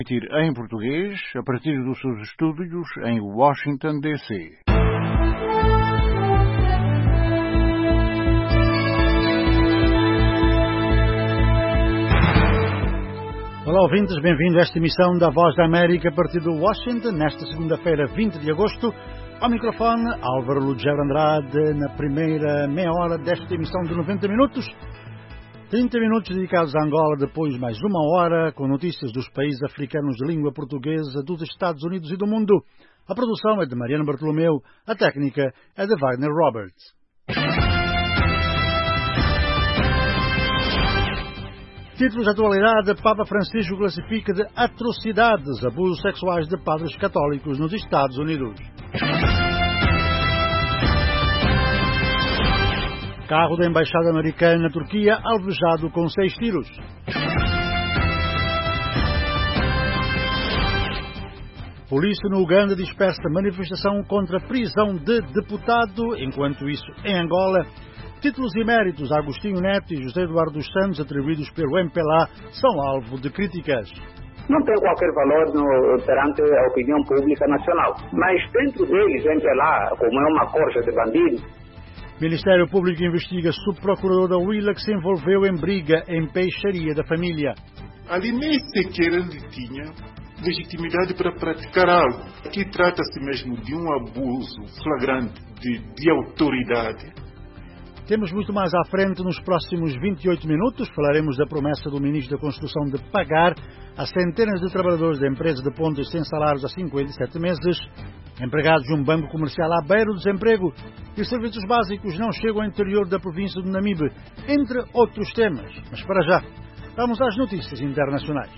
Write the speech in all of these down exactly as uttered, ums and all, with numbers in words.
Em português, a partir dos seus estúdios em Washington, D C Olá, ouvintes, bem-vindo a esta emissão da Voz da América a partir de Washington, nesta segunda-feira, vinte de agosto. Ao microfone, Álvaro Lugero Andrade, na primeira meia hora desta emissão de noventa minutos. trinta minutos dedicados a Angola, depois mais uma hora com notícias dos países africanos de língua portuguesa, dos Estados Unidos e do mundo. A produção é de Mariana Bartolomeu, a técnica é de Wagner Roberts. Títulos de atualidade: Papa Francisco classifica de atrocidades abusos sexuais de padres católicos nos Estados Unidos. Carro da Embaixada Americana na Turquia alvejado com seis tiros. Polícia no Uganda dispersa manifestação contra a prisão de deputado. Enquanto isso, em Angola, títulos e méritos a Agostinho Neto e José Eduardo dos Santos, atribuídos pelo M P L A, são alvo de críticas. Não tem qualquer valor no, perante a opinião pública nacional. Mas dentro deles, M P L A, como é uma corja de bandidos. Ministério Público investiga subprocurador da Huila que se envolveu em briga em peixaria da família. Ali nem sequer ele tinha legitimidade para praticar algo. Aqui trata-se mesmo de um abuso flagrante de, de autoridade. Temos muito mais à frente nos próximos vinte e oito minutos. Falaremos da promessa do Ministro da Construção de pagar a centenas de trabalhadores da empresa de pontes sem salários há cinquenta e sete meses, empregados de um banco comercial à beira do desemprego e os serviços básicos não chegam ao interior da província do Namibe, entre outros temas. Mas para já, vamos às notícias internacionais.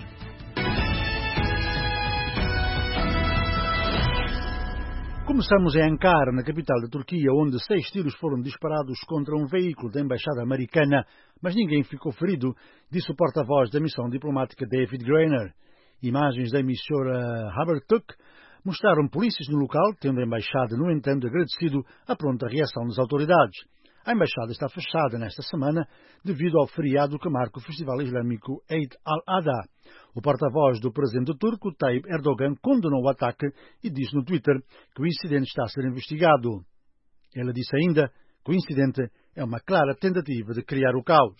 Começamos em Ankara, na capital da Turquia, onde seis tiros foram disparados contra um veículo da Embaixada Americana, mas ninguém ficou ferido, disse o porta-voz da missão diplomática David Greiner. Imagens da emissora Haberturk mostraram polícias no local, tendo a Embaixada, no entanto, agradecido a pronta reação das autoridades. A Embaixada está fechada nesta semana devido ao feriado que marca o Festival Islâmico Eid al-Adha. O porta-voz do presidente turco, Tayyip Erdogan, condenou o ataque e disse no Twitter que o incidente está a ser investigado. Ela disse ainda que o incidente é uma clara tentativa de criar o caos.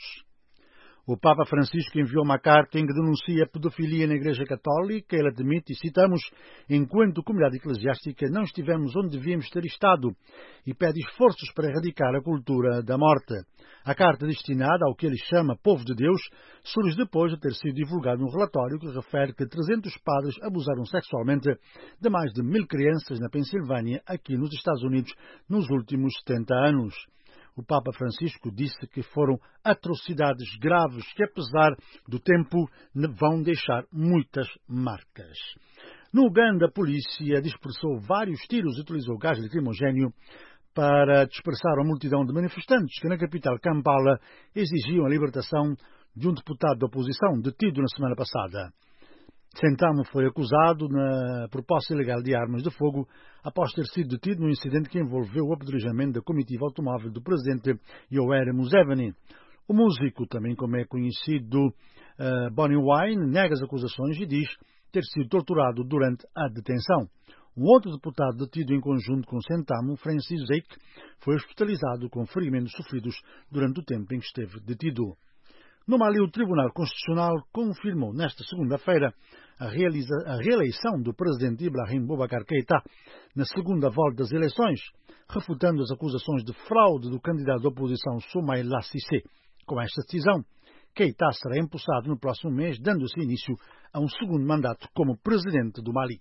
O Papa Francisco enviou uma carta em que denuncia a pedofilia na Igreja Católica. Ele admite, e citamos, enquanto comunidade eclesiástica não estivemos onde devíamos ter estado, e pede esforços para erradicar a cultura da morte. A carta destinada ao que ele chama povo de Deus surge depois de ter sido divulgado um relatório que refere que trezentos padres abusaram sexualmente de mais de mil crianças na Pensilvânia, aqui nos Estados Unidos, nos últimos setenta anos. O Papa Francisco disse que foram atrocidades graves que, apesar do tempo, vão deixar muitas marcas. No Uganda, a polícia dispersou vários tiros e utilizou gás lacrimogéneo para dispersar a multidão de manifestantes que, na capital Kampala, exigiam a libertação de um deputado da oposição detido na semana passada. Sentamo foi acusado na, por posse ilegal de armas de fogo após ter sido detido num incidente que envolveu o apedrejamento da comitiva automóvel do presidente Yoweri Museveni. O músico, também como é conhecido uh, Bobi Wine, nega as acusações e diz ter sido torturado durante a detenção. Um outro deputado detido em conjunto com Sentamo, Francis Zake, foi hospitalizado com ferimentos sofridos durante o tempo em que esteve detido. No Mali, o Tribunal Constitucional confirmou nesta segunda-feira a, a reeleição do presidente Ibrahim Boubacar Keïta na segunda volta das eleições, refutando as acusações de fraude do candidato da oposição Soumaïla Cissé. Com esta decisão, Keïta será empossado no próximo mês, dando-se início a um segundo mandato como presidente do Mali.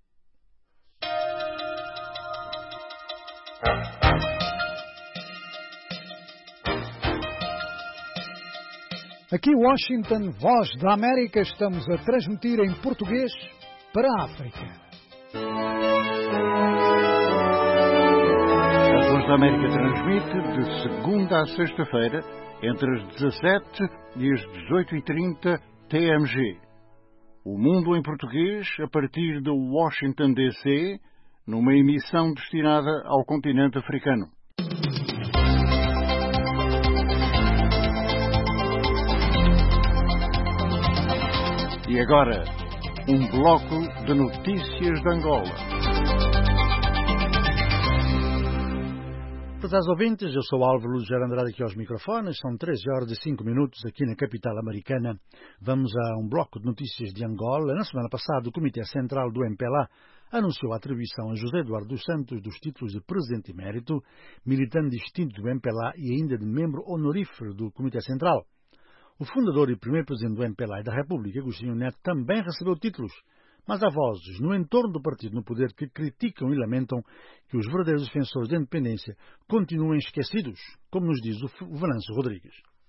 Aqui Washington, Voz da América, estamos a transmitir em português para a África. A Voz da América transmite de segunda a sexta-feira, entre as dezassete e as dezoito e trinta T M G. O Mundo em Português, a partir de Washington, D C, numa emissão destinada ao continente africano. E agora, um bloco de notícias de Angola. Prezados ouvintes, eu sou Álvaro Luziano Andrade aqui aos microfones, são treze horas e cinco minutos aqui na capital americana. Vamos a um bloco de notícias de Angola. Na semana passada, o Comitê Central do M P L A anunciou a atribuição a José Eduardo dos Santos dos títulos de Presidente Emérito, militante distinto do M P L A e ainda de membro honorífero do Comitê Central. O fundador e primeiro Presidente do M P L A e da República, Agostinho Neto, também recebeu títulos, mas há vozes no entorno do partido no poder que criticam e lamentam que os verdadeiros defensores da independência continuem esquecidos, como nos diz o Venâncio Rodrigues.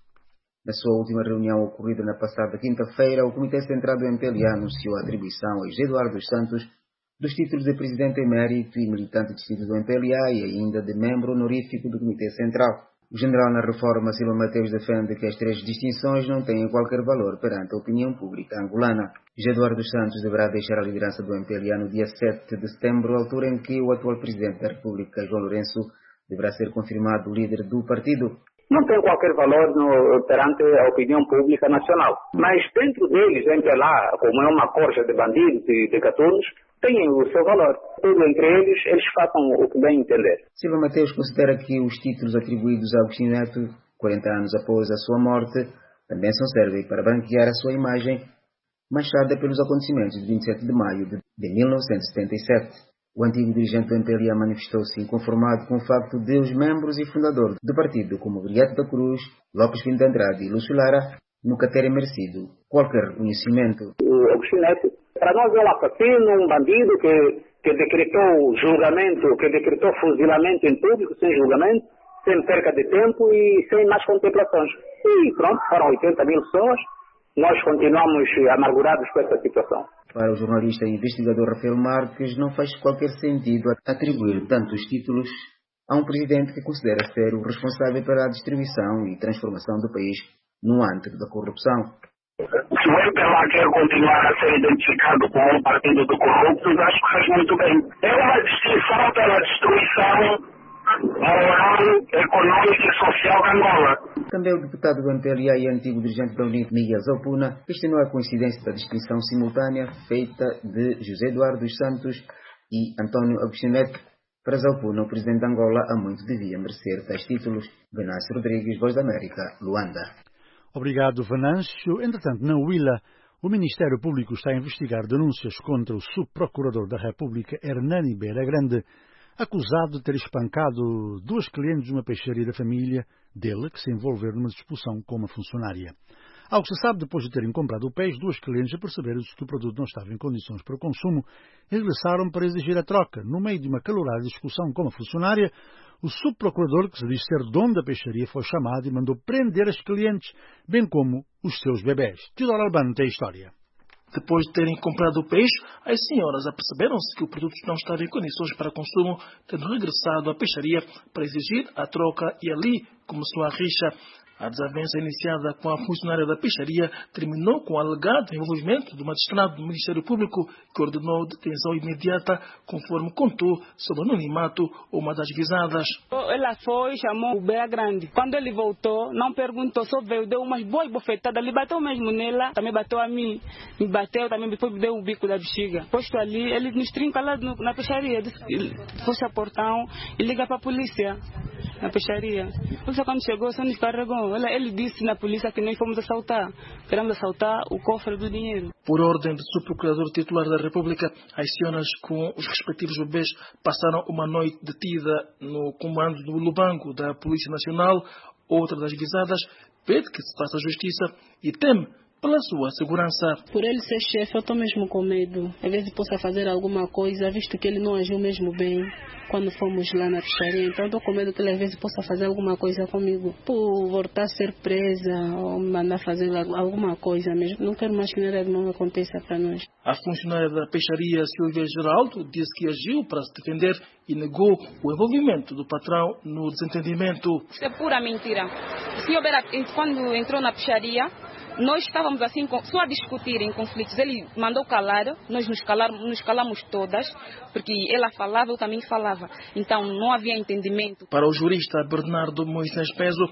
Na sua última reunião ocorrida na passada quinta-feira, o Comitê Central do M P L A anunciou a atribuição a José Eduardo dos Santos dos títulos de Presidente Emérito e militante distinto do M P L A e ainda de membro honorífico do Comitê Central. O general na reforma, Silva Mateus, defende que as três distinções não têm qualquer valor perante a opinião pública angolana. José Eduardo dos Santos deverá deixar a liderança do M P L A no dia sete de setembro, altura em que o atual Presidente da República, João Lourenço, deverá ser confirmado líder do partido. Não tem qualquer valor no, perante a opinião pública nacional. Mas dentro deles, o M P L A, como é uma corja de bandidos e de gatunos, têm o seu valor. Tudo entre eles, eles façam o que bem entender. Silva Mateus considera que os títulos atribuídos a Agostinho Neto, quarenta anos após a sua morte, também só servem para branquear a sua imagem manchada pelos acontecimentos de vinte e sete de maio de mil novecentos e setenta e sete. O antigo dirigente do M P L A manifestou-se inconformado com o facto de os membros e fundadores do partido, como Grieto da Cruz, Lopes Pinto Andrade e Lúcio Lara, nunca terem merecido qualquer reconhecimento. O Agostinho Neto, para nós, é um assassino, um bandido que, que decretou julgamento, que decretou fuzilamento em público, sem julgamento, sem perca de tempo e sem mais contemplações. E pronto, foram oitenta mil pessoas. Nós continuamos amargurados com essa situação. Para o jornalista e investigador Rafael Marques, não faz qualquer sentido atribuir tantos títulos a um presidente que considera ser o responsável pela distribuição e transformação do país no antro da corrupção. Se o M P L A quer continuar a ser identificado como um partido de corruptos, acho que faz muito bem. É uma distinção pela destruição moral, econômica e social de Angola. Também o deputado do M P L A e antigo dirigente da União, Miguel Zalpuna, questionou a coincidência da distinção simultânea feita de José Eduardo dos Santos e António Agostinho Neto. Para Zalpuna, o presidente de Angola há muito devia merecer tais títulos. Venâncio Rodrigues, Voz da América, Luanda. Obrigado, Venâncio. Entretanto, na Huila, o Ministério Público está a investigar denúncias contra o subprocurador da República, Hernani Beira Grande, acusado de ter espancado duas clientes de uma peixaria da família dele, que se envolveram numa discussão com uma funcionária. Ao que se sabe, depois de terem comprado o peixe, duas clientes perceberam-se que o produto não estava em condições para o consumo e regressaram para exigir a troca. No meio de uma calorada discussão com a funcionária, o subprocurador, que se diz ser dono da peixaria, foi chamado e mandou prender as clientes, bem como os seus bebés. Teodoro Albano tem a história. Depois de terem comprado o peixe, as senhoras aperceberam-se que o produto não estava em condições para consumo, tendo regressado à peixaria para exigir a troca e ali começou a rixa. A desavença iniciada com a funcionária da peixaria terminou com o alegado envolvimento do magistrado do Ministério Público, que ordenou detenção imediata, conforme contou sob anonimato uma das visadas. Ela foi, chamou o Beira Grande. Quando ele voltou, não perguntou, só veio, deu umas boas bofetadas. Ele bateu mesmo nela, também bateu a mim. Me bateu, também depois me deu o bico da bexiga. Posto ali, ele nos trinca lá no, na peixaria. Puxa o portão e liga para a polícia. Na peixaria. A polícia, quando chegou, só nos carregou. Ele, ele disse na polícia que nós fomos assaltar. Queremos assaltar o cofre do dinheiro. Por ordem do subprocurador titular da República, as senhoras com os respectivos bebês passaram uma noite detida no comando do Lubango da Polícia Nacional. Outra das visadas pede que se faça justiça e teme pela sua segurança. Por ele ser chefe, eu estou mesmo com medo. Às vezes possa fazer alguma coisa, visto que ele não agiu mesmo bem quando fomos lá na peixaria. Então estou com medo que ele às vezes possa fazer alguma coisa comigo. Por voltar a ser presa ou mandar fazer alguma coisa mesmo. Não quero mais que nada de mal aconteça para nós. A funcionária da peixaria, Silvia Geraldo, disse que agiu para se defender e negou o envolvimento do patrão no desentendimento. Isso é pura mentira. O senhor Beira, quando entrou na peixaria, nós estávamos assim só a discutir em conflitos. Ele mandou calar, nós nos, calar, nos calamos todas, porque ela falava, eu também falava. Então não havia entendimento. Para o jurista Bernardo Moisés Peso,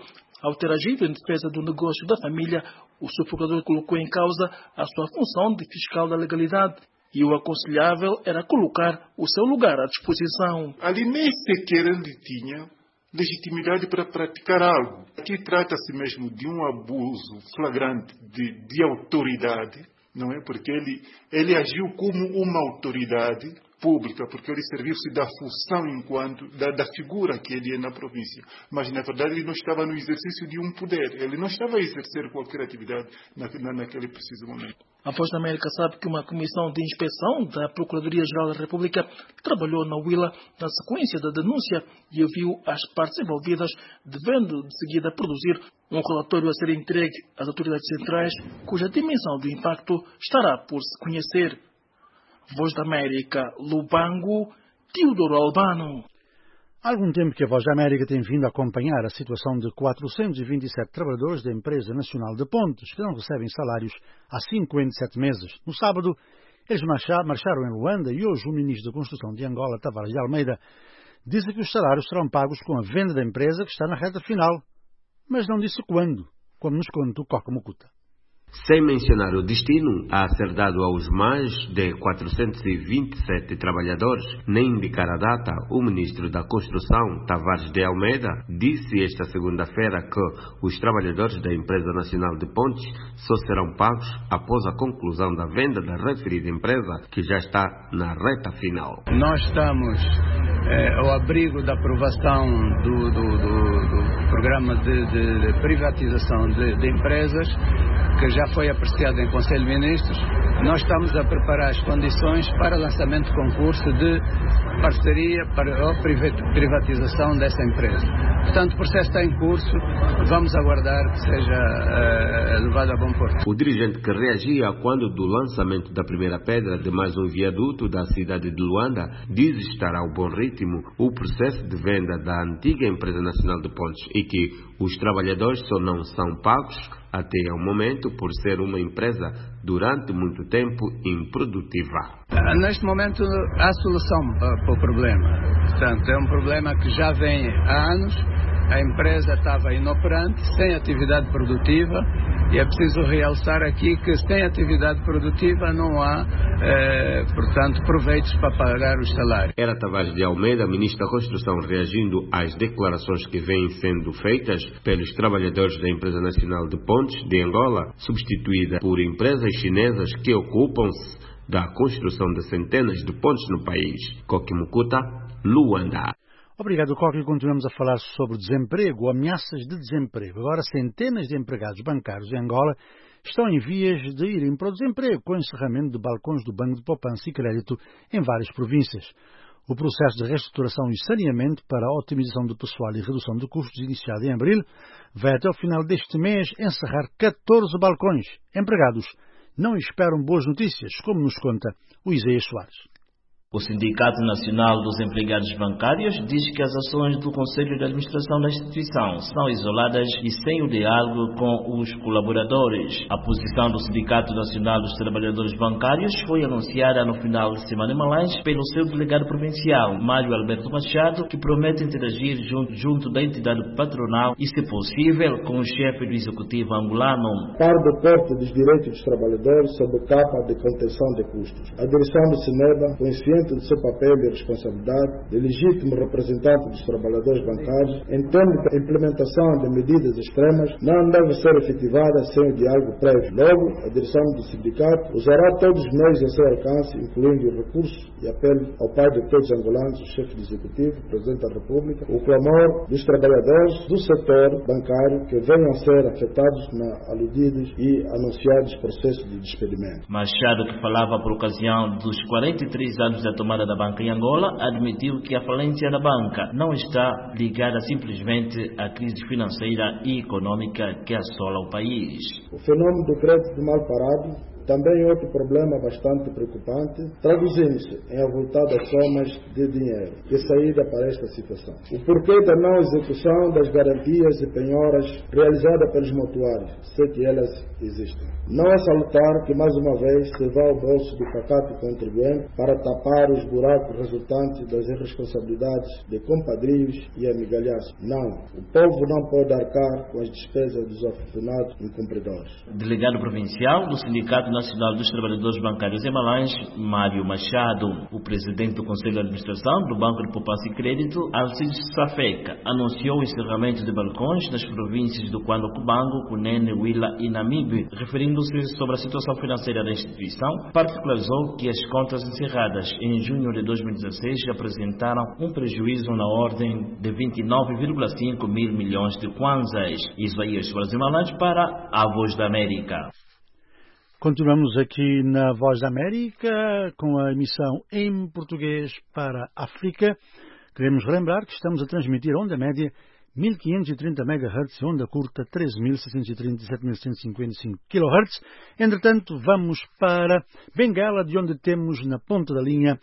Ao ter agido em defesa do negócio da família, o sufocador colocou em causa a sua função de fiscal da legalidade e o aconselhável era colocar o seu lugar à disposição. Ali nem sequer ele tinha legitimidade para praticar algo. Aqui trata-se mesmo de um abuso flagrante de, de autoridade, não é? Porque ele, ele agiu como uma autoridade pública, porque ele serviu-se da função enquanto, da, da figura que ele é na província. Mas, na verdade, ele não estava no exercício de um poder. Ele não estava a exercer qualquer atividade na, na, naquele preciso momento. A Voz da América sabe que uma comissão de inspeção da Procuradoria-Geral da República trabalhou na Huila na sequência da denúncia e ouviu as partes envolvidas, devendo de seguida produzir um relatório a ser entregue às autoridades centrais, cuja dimensão do impacto estará por se conhecer. Voz da América, Lubango, Teodoro Albano. Há algum tempo que a Voz da América tem vindo a acompanhar a situação de quatrocentos e vinte e sete trabalhadores da Empresa Nacional de Pontes que não recebem salários há cinquenta e sete meses. No sábado, eles marcharam em Luanda e hoje o ministro da Construção de Angola, Tavares de Almeida, disse que os salários serão pagos com a venda da empresa que está na reta final, mas não disse quando, como nos conta o Coca Mucuta. Sem mencionar o destino a ser dado aos mais de quatrocentos e vinte e sete trabalhadores, nem indicar a data, o ministro da Construção, Tavares de Almeida, disse esta segunda-feira que os trabalhadores da Empresa Nacional de Pontes só serão pagos após a conclusão da venda da referida empresa, que já está na reta final. Nós estamos é, ao abrigo da aprovação do, do, do, do programa de, de, de privatização de, de empresas, que já foi apreciado em Conselho de Ministros. Nós estamos a preparar as condições para o lançamento de concurso de parceria para a privatização dessa empresa. Portanto, o processo está em curso, vamos aguardar que seja uh, levado a bom porto. O dirigente que reagia quando do lançamento da primeira pedra de mais um viaduto da cidade de Luanda diz estar ao bom ritmo o processo de venda da antiga Empresa Nacional de Pontes e que os trabalhadores só não são pagos até ao momento por ser uma empresa durante muito tempo improdutiva. Neste momento há solução para o problema. Portanto, é um problema que já vem há anos. A empresa estava inoperante, sem atividade produtiva, e é preciso realçar aqui que sem atividade produtiva não há, eh, portanto, proveitos para pagar os salários. Era Tavares de Almeida, ministro da Construção, reagindo às declarações que vêm sendo feitas pelos trabalhadores da Empresa Nacional de Pontes de Angola, substituída por empresas chinesas que ocupam-se da construção de centenas de pontes no país. Coque Mucuta, Luanda. Obrigado, Coque. Continuamos a falar sobre desemprego, ameaças de desemprego. Agora, centenas de empregados bancários em Angola estão em vias de irem para o desemprego, com o encerramento de balcões do Banco de Poupança e Crédito em várias províncias. O processo de reestruturação e saneamento para a otimização do pessoal e redução de custos, iniciado em abril, vai até o final deste mês encerrar catorze balcões. Empregados não esperam boas notícias, como nos conta o Isaías Soares. O Sindicato Nacional dos Empregados Bancários diz que as ações do Conselho de Administração da instituição são isoladas e sem o diálogo com os colaboradores. A posição do Sindicato Nacional dos Trabalhadores Bancários foi anunciada no final de semana em Malanje pelo seu delegado provincial, Mário Alberto Machado, que promete interagir junto, junto da entidade patronal e, se possível, com o chefe do Executivo angolano. Para o corte dos direitos dos trabalhadores sob a capa de contenção de custos. A direção do SINEBA, consciente de seu papel e responsabilidade de legítimo representante dos trabalhadores bancários, entende que a implementação de medidas extremas não deve ser efetivada sem o diálogo prévio. Logo, a direção do sindicato usará todos os meios a seu alcance, incluindo o recurso e apelo ao pai de todos os angolanos, o chefe do Executivo, o Presidente da República, o clamor dos trabalhadores do setor bancário que venham a ser afetados na aludidos e anunciados processos de despedimento. Machado, que falava por ocasião dos quarenta e três anos da tomada da banca em Angola, admitiu que a falência da banca não está ligada simplesmente à crise financeira e econômica que assola o país. O fenômeno do crédito mal parado Também outro problema bastante preocupante, traduzindo-se em avultadas somas de dinheiro que saída para esta situação. O porquê da não execução das garantias e penhoras realizadas pelos mutuários, se que elas existem. Não é salutar que mais uma vez se vá ao bolso do pacato contribuinte para tapar os buracos resultantes das irresponsabilidades de compadrios e amigalhaços. Não, o povo não pode arcar com as despesas dos afortunados incumpridores. Delegado provincial do Sindicato Nacional dos Trabalhadores Bancários em Malange, Mário Machado. O presidente do Conselho de Administração do Banco de Poupança e Crédito, Alcides Safeca, anunciou o encerramento de balcões nas províncias do Cuando Cubango, Cunene, Huila e Namibe. Referindo-se sobre a situação financeira da instituição, particularizou que as contas encerradas em junho de dois mil e dezesseis apresentaram um prejuízo na ordem de vinte e nove vírgula cinco mil milhões de kwanzas. Isaías Brasil Malange para a Voz da América. Continuamos aqui na Voz da América com a emissão em português para a África. Queremos relembrar que estamos a transmitir onda média mil quinhentos e trinta megahertz e onda curta treze mil seiscentos e trinta e sete mil cento e cinquenta e cinco quilohertz. Entretanto, vamos para Benguela, de onde temos na ponta da linha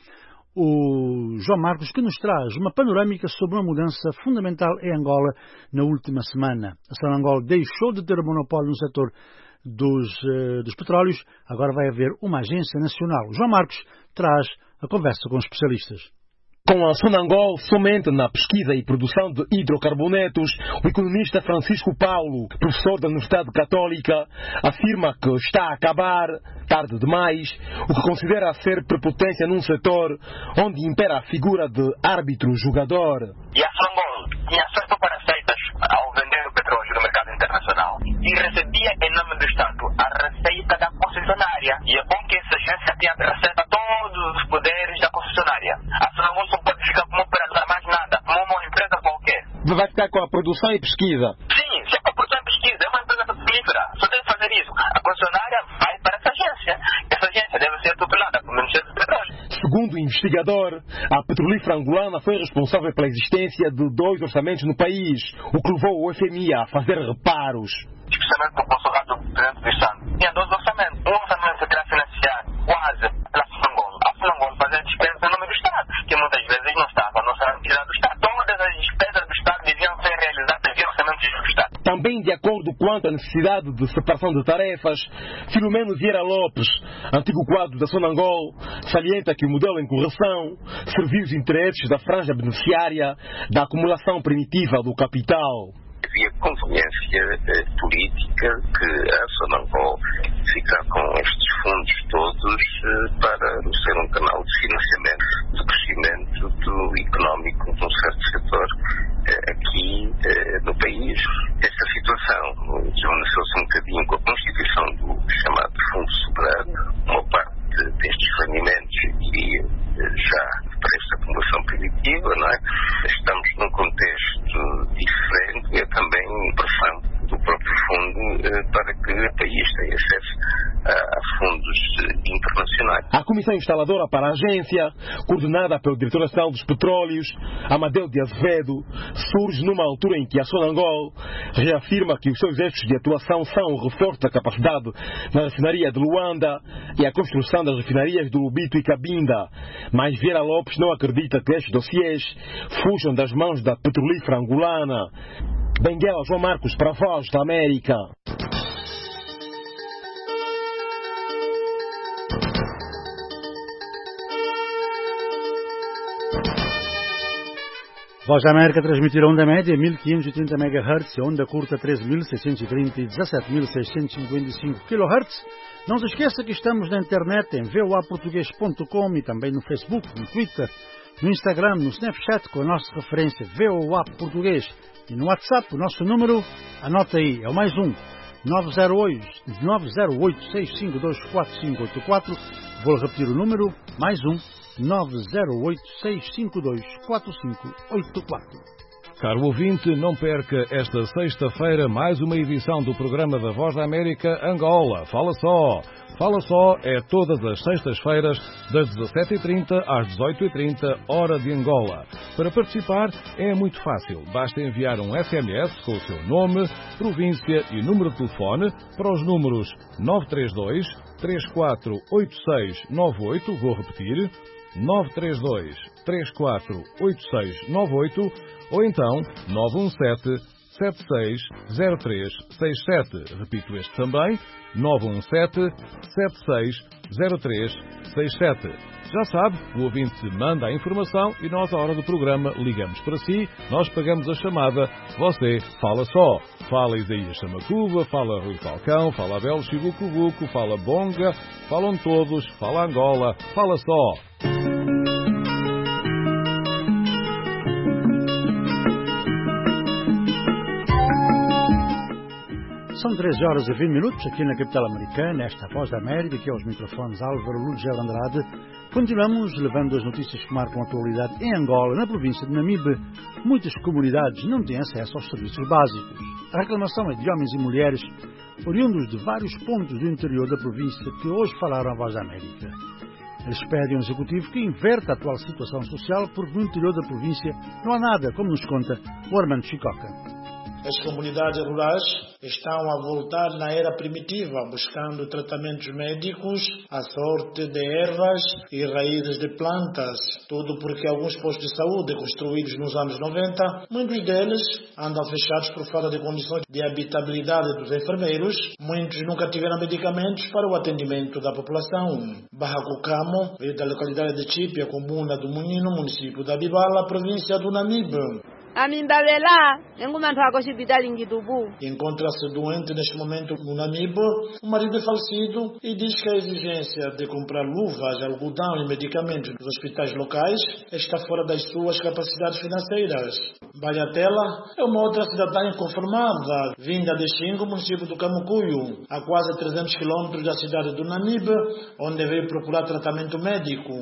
o João Marcos, que nos traz uma panorâmica sobre uma mudança fundamental em Angola na última semana. A Sonangol deixou de ter o monopólio no setor dos, uh, dos petróleos, agora vai haver uma agência nacional. O João Marcos traz a conversa com os especialistas. Com a Sonangol somente na pesquisa e produção de hidrocarbonetos, o economista Francisco Paulo, professor da Universidade Católica, afirma que está a acabar, tarde demais, o que considera ser prepotência num setor onde impera a figura de árbitro-jogador. E a Sonangol tinha acesso para receitas ao vender o petróleo no mercado internacional e recebia em nome do Estado a receita da concessionária. E é bom que essa agência tenha receita todos os poderes da concessionária. A Sonangol não pode ficar como operadora mais nada, como uma empresa qualquer. Vai ficar com a produção e pesquisa? Sim, se é com a produção e pesquisa, é uma empresa petrolífera, só deve fazer isso. A concessionária vai para essa agência. Essa agência deve ser tutelada pelo Ministério do Petróleo. Segundo o investigador, a petrolífera angolana foi responsável pela existência de dois orçamentos no país, o que levou o F M I a fazer reparos. Especialmente no consulado do Presidente do Estado. Tinha dois orçamentos. Um orçamento que era financiado quase pela Sonangol. A Sonangol fazia despesas em nome do Estado, que muitas vezes não estava no orçamento do Estado. Todas as despesas do Estado deviam ser realizadas via orçamento do Estado. Também de acordo quanto à necessidade de separação de tarefas, Filomeno Vieira Lopes, antigo quadro da Sonangol, salienta que o modelo em correção serviu os interesses da franja beneficiária da acumulação primitiva do capital. Havia conveniência eh, política que a Sonangol ficar com estes fundos todos eh, para ser um canal de financiamento do crescimento do económico de um certo setor eh, aqui eh, no país. Essa situação desvaneceu-se um bocadinho com a constituição do chamado Fundo Soberano. Uma parte destes rendimentos iria eh, já para esta acumulação primitiva, não é? Estamos num contexto diferente e é também pressão do próprio fundo eh, para que o país tenha acesso a, a fundos eh, internacionais. A comissão instaladora para a agência, coordenada pelo diretor nacional dos petróleos, Amadeu de Azevedo, surge numa altura em que a Sonangol reafirma que os seus eixos de atuação são o reforço da capacidade na refinaria de Luanda e a construção das refinarias do Lubito e Cabinda. Mas Vieira Lopes não acredita que estes dossiês fujam das mãos da petrolífera angolana. Benguela, João Marcos, para a Voz da América. Voz da América transmitir onda média mil quinhentos e trinta megahertz e onda curta treze mil seiscentos e trinta e dezessete mil seiscentos e cinquenta e cinco quilohertz. Não se esqueça que estamos na internet em v o a português ponto com e também no Facebook, no Twitter, no Instagram, no Snapchat com a nossa referência V O A Português e no WhatsApp o nosso número, anota aí, é o mais um, nove zero oito seis cinco dois quatro cinco oito quatro. Vou repetir o número, mais um, nove zero oito seis cinco dois quatro cinco oito quatro. Caro ouvinte, não perca esta sexta-feira mais uma edição do programa da Voz da América Angola. Fala só! Fala só é todas as sextas-feiras, das dezassete e trinta às dezoito e trinta, hora de Angola. Para participar é muito fácil. Basta enviar um S M S com o seu nome, província e número de telefone para os números nove três dois, três quatro oito seis nove oito, vou repetir, nove três dois, três quatro oito seis nove oito, ou então nove um sete, sete seis zero três seis sete. Repito este também, nove um sete, sete seis zero três seis sete. Já sabe, o ouvinte manda a informação e nós, à hora do programa, ligamos para si, nós pagamos a chamada, você fala só. Fala Isaías Chamacuba, fala Rui Falcão, fala Abel Chibucubuco, fala Bonga, falam todos, fala Angola, fala só. São treze horas e vinte minutos aqui na capital americana, esta Voz da América, aqui aos microfones Álvaro Lugel Andrade. Continuamos levando as notícias que marcam a atualidade em Angola, na província de Namibe. Muitas comunidades não têm acesso aos serviços básicos. A reclamação é de homens e mulheres oriundos de vários pontos do interior da província que hoje falaram à Voz da América. Eles pedem ao Executivo que inverta a atual situação social porque no interior da província não há nada, como nos conta o Armando Chicoca. As comunidades rurais estão a voltar na era primitiva, buscando tratamentos médicos à sorte de ervas e raízes de plantas. Tudo porque alguns postos de saúde construídos nos anos noventa, muitos deles andam fechados por falta de condições de habitabilidade dos enfermeiros. Muitos nunca tiveram medicamentos para o atendimento da população. Barra Cucamo é da localidade de Chipia, comuna do Munino, município da Bibala, província do Namibe. Encontra-se doente neste momento no Namibe, o marido é falecido e diz que a exigência de comprar luvas, algodão e medicamentos nos hospitais locais está fora das suas capacidades financeiras. Baiatela é uma outra cidadã inconformada, vinda de Xingo, município do Camucuio, a quase trezentos quilômetros da cidade do Namibe, onde veio procurar tratamento médico.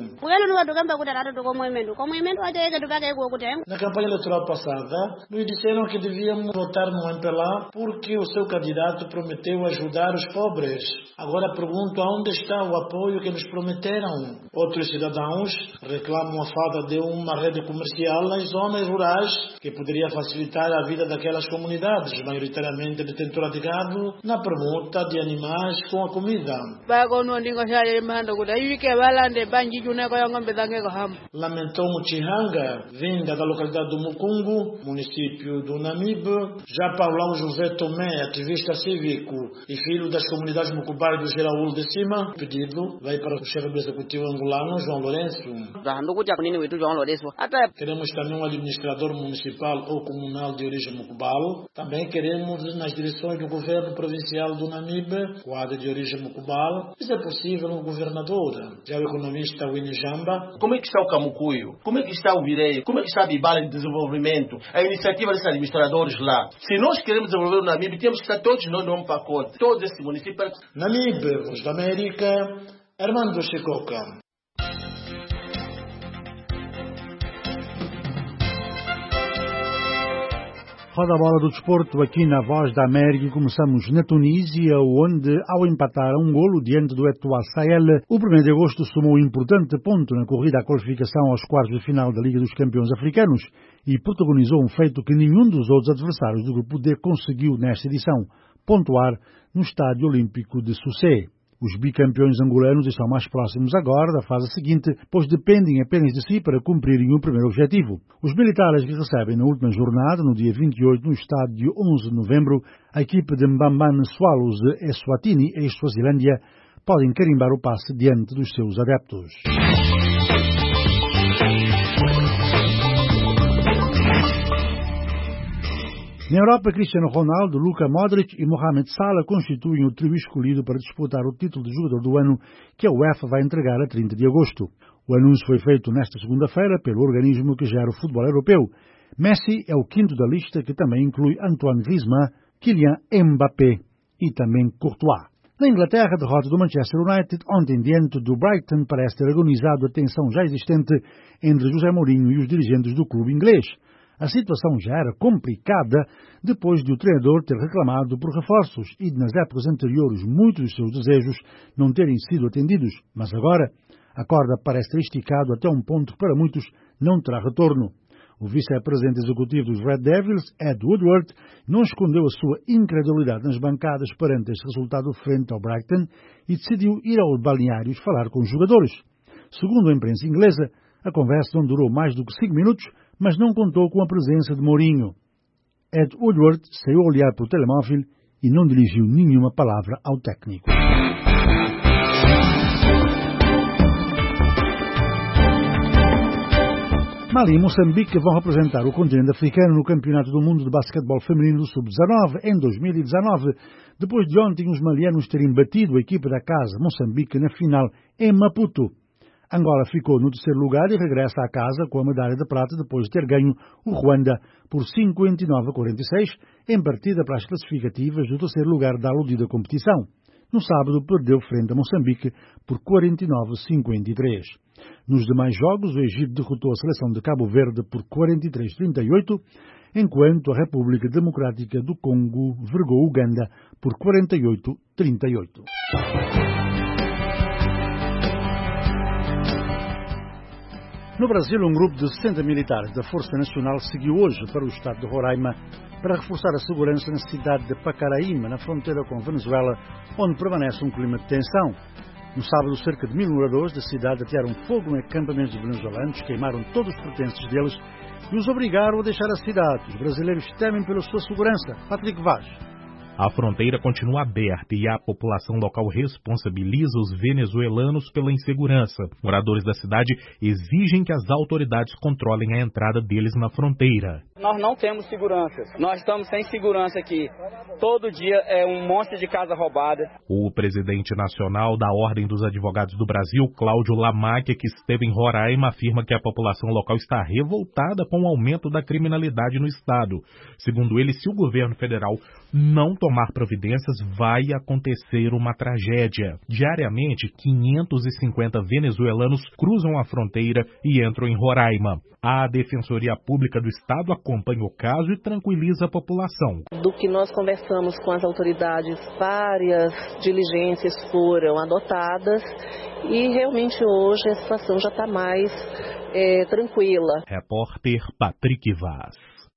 Na campanha eleitoral passada, nos disseram que devíamos votar no M P L A porque o seu candidato prometeu ajudar os pobres. Agora pergunto aonde está o apoio que nos prometeram. Outros cidadãos reclamam a falta de uma rede comercial nas zonas rurais que poderia facilitar a vida daquelas comunidades, maioritariamente detentora de gado, na permuta de animais com a comida. Lamentou Muchihanga, vinda da localidade do Mucungo, município do Namibe. Já Paulão José Tomé, ativista cívico e filho das comunidades Mucubai do Geraúl de Cima, pedido vai para o chefe do executivo angolano, João Lourenço. Queremos também um administrador municipal ou comunal de origem Mucubal. Também queremos nas direções do governo provincial do Namibe, quadro de origem Mucubal. Se é possível, um governador. Já o economista Winnie Jamba. Como é que está o Camucuio? Como é que está o Virei? Como é que está a Bibala de desenvolvimento? A iniciativa desses administradores lá. Se nós queremos desenvolver o Namibe, temos que estar todos nós num pacote. Todos esses municípios. Namibe, Voz da América, Armando Chicoca. Roda a bola do desporto aqui na Voz da América. Começamos na Tunísia, onde, ao empatar a um golo diante do Etoile Sahel, o primeiro de agosto somou um importante ponto na corrida à qualificação aos quartos de final da Liga dos Campeões Africanos e protagonizou um feito que nenhum dos outros adversários do Grupo D conseguiu nesta edição, pontuar no Estádio Olímpico de Soussé. Os bicampeões angolanos estão mais próximos agora da fase seguinte, pois dependem apenas de si para cumprirem o primeiro objetivo. Os militares que recebem na última jornada, no dia vinte e oito, no estádio onze de novembro, a equipe de Mbambane Swallows de Eswatini, ex-Suazilândia, podem carimbar o passe diante dos seus adeptos. Na Europa, Cristiano Ronaldo, Luka Modric e Mohamed Salah constituem o trio escolhido para disputar o título de jogador do ano que a UEFA vai entregar a trinta de agosto. O anúncio foi feito nesta segunda-feira pelo organismo que gera o futebol europeu. Messi é o quinto da lista, que também inclui Antoine Griezmann, Kylian Mbappé e também Courtois. Na Inglaterra, a derrota do Manchester United ontem diante do Brighton parece ter agonizado a tensão já existente entre José Mourinho e os dirigentes do clube inglês. A situação já era complicada depois de o treinador ter reclamado por reforços e de, nas épocas anteriores, muitos dos seus desejos não terem sido atendidos. Mas agora, a corda parece ter esticado até um ponto que para muitos não terá retorno. O vice-presidente executivo dos Red Devils, Ed Woodward, não escondeu a sua incredulidade nas bancadas perante este resultado frente ao Brighton e decidiu ir aos balneários falar com os jogadores. Segundo a imprensa inglesa, a conversa não durou mais do que cinco minutos, mas não contou com a presença de Mourinho. Ed Woodward saiu a olhar para o telemóvel e não dirigiu nenhuma palavra ao técnico. Mali e Moçambique vão representar o continente africano no Campeonato do Mundo de Basquetebol Feminino do sub dezanove em dois mil e dezanove, depois de ontem os malianos terem batido a equipa da casa Moçambique na final em Maputo. Angola ficou no terceiro lugar e regressa à casa com a medalha de prata depois de ter ganho o Ruanda por cinquenta e nove a quarenta e seis em partida para as classificativas do terceiro lugar da aludida competição. No sábado perdeu frente a Moçambique por quarenta e nove a cinquenta e três. Nos demais jogos, o Egito derrotou a seleção de Cabo Verde por quarenta e três a trinta e oito, enquanto a República Democrática do Congo vergou Uganda por quarenta e oito a trinta e oito. No Brasil, um grupo de sessenta militares da Força Nacional seguiu hoje para o estado de Roraima para reforçar a segurança na cidade de Pacaraíma, na fronteira com Venezuela, onde permanece um clima de tensão. No sábado, cerca de mil moradores da cidade atearam fogo em acampamentos de venezuelanos, queimaram todos os pertences deles e os obrigaram a deixar a cidade. Os brasileiros temem pela sua segurança. Patrick Vaz. A fronteira continua aberta e a população local responsabiliza os venezuelanos pela insegurança. Moradores da cidade exigem que as autoridades controlem a entrada deles na fronteira. Nós não temos segurança. Nós estamos sem segurança aqui. Todo dia é um monte de casa roubada. O presidente nacional da Ordem dos Advogados do Brasil, Cláudio Lamáquia, que esteve em Roraima, afirma que a população local está revoltada com o aumento da criminalidade no estado. Segundo ele, se o governo federal não tomar providências, vai acontecer uma tragédia. Diariamente, quinhentos e cinquenta venezuelanos cruzam a fronteira e entram em Roraima. A Defensoria Pública do Estado acompanha o caso e tranquiliza a população. Do que nós conversamos com as autoridades, várias diligências foram adotadas e realmente hoje a situação já está mais é, tranquila. Repórter Patrick Vaz.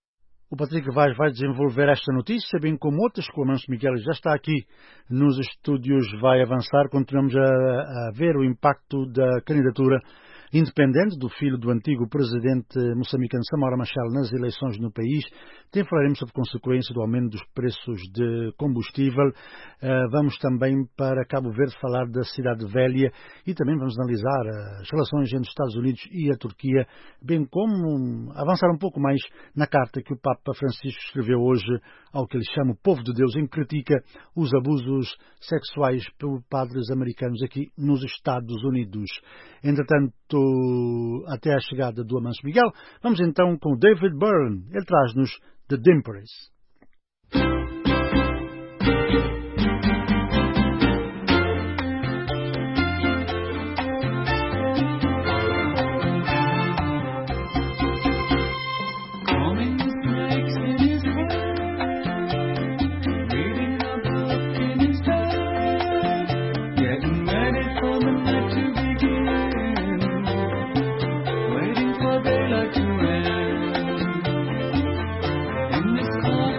O Patrick Vaz vai desenvolver esta notícia, bem como outras, que o Amancio Miguel já está aqui nos estúdios, vai avançar. Continuamos a, a ver o impacto da candidatura independente do filho do antigo presidente moçambicano Samora Machel nas eleições no país. Tem falaremos sobre consequência do aumento dos preços de combustível. Uh, vamos também para Cabo Verde falar da Cidade Velha e também vamos analisar as relações entre os Estados Unidos e a Turquia, bem como avançar um pouco mais na carta que o Papa Francisco escreveu hoje ao que ele chama o povo de Deus, em que critica os abusos sexuais por padres americanos aqui nos Estados Unidos. Entretanto, até a chegada do Amancio Miguel, vamos então com David Byrne. Ele traz-nos The Dimpers. In this car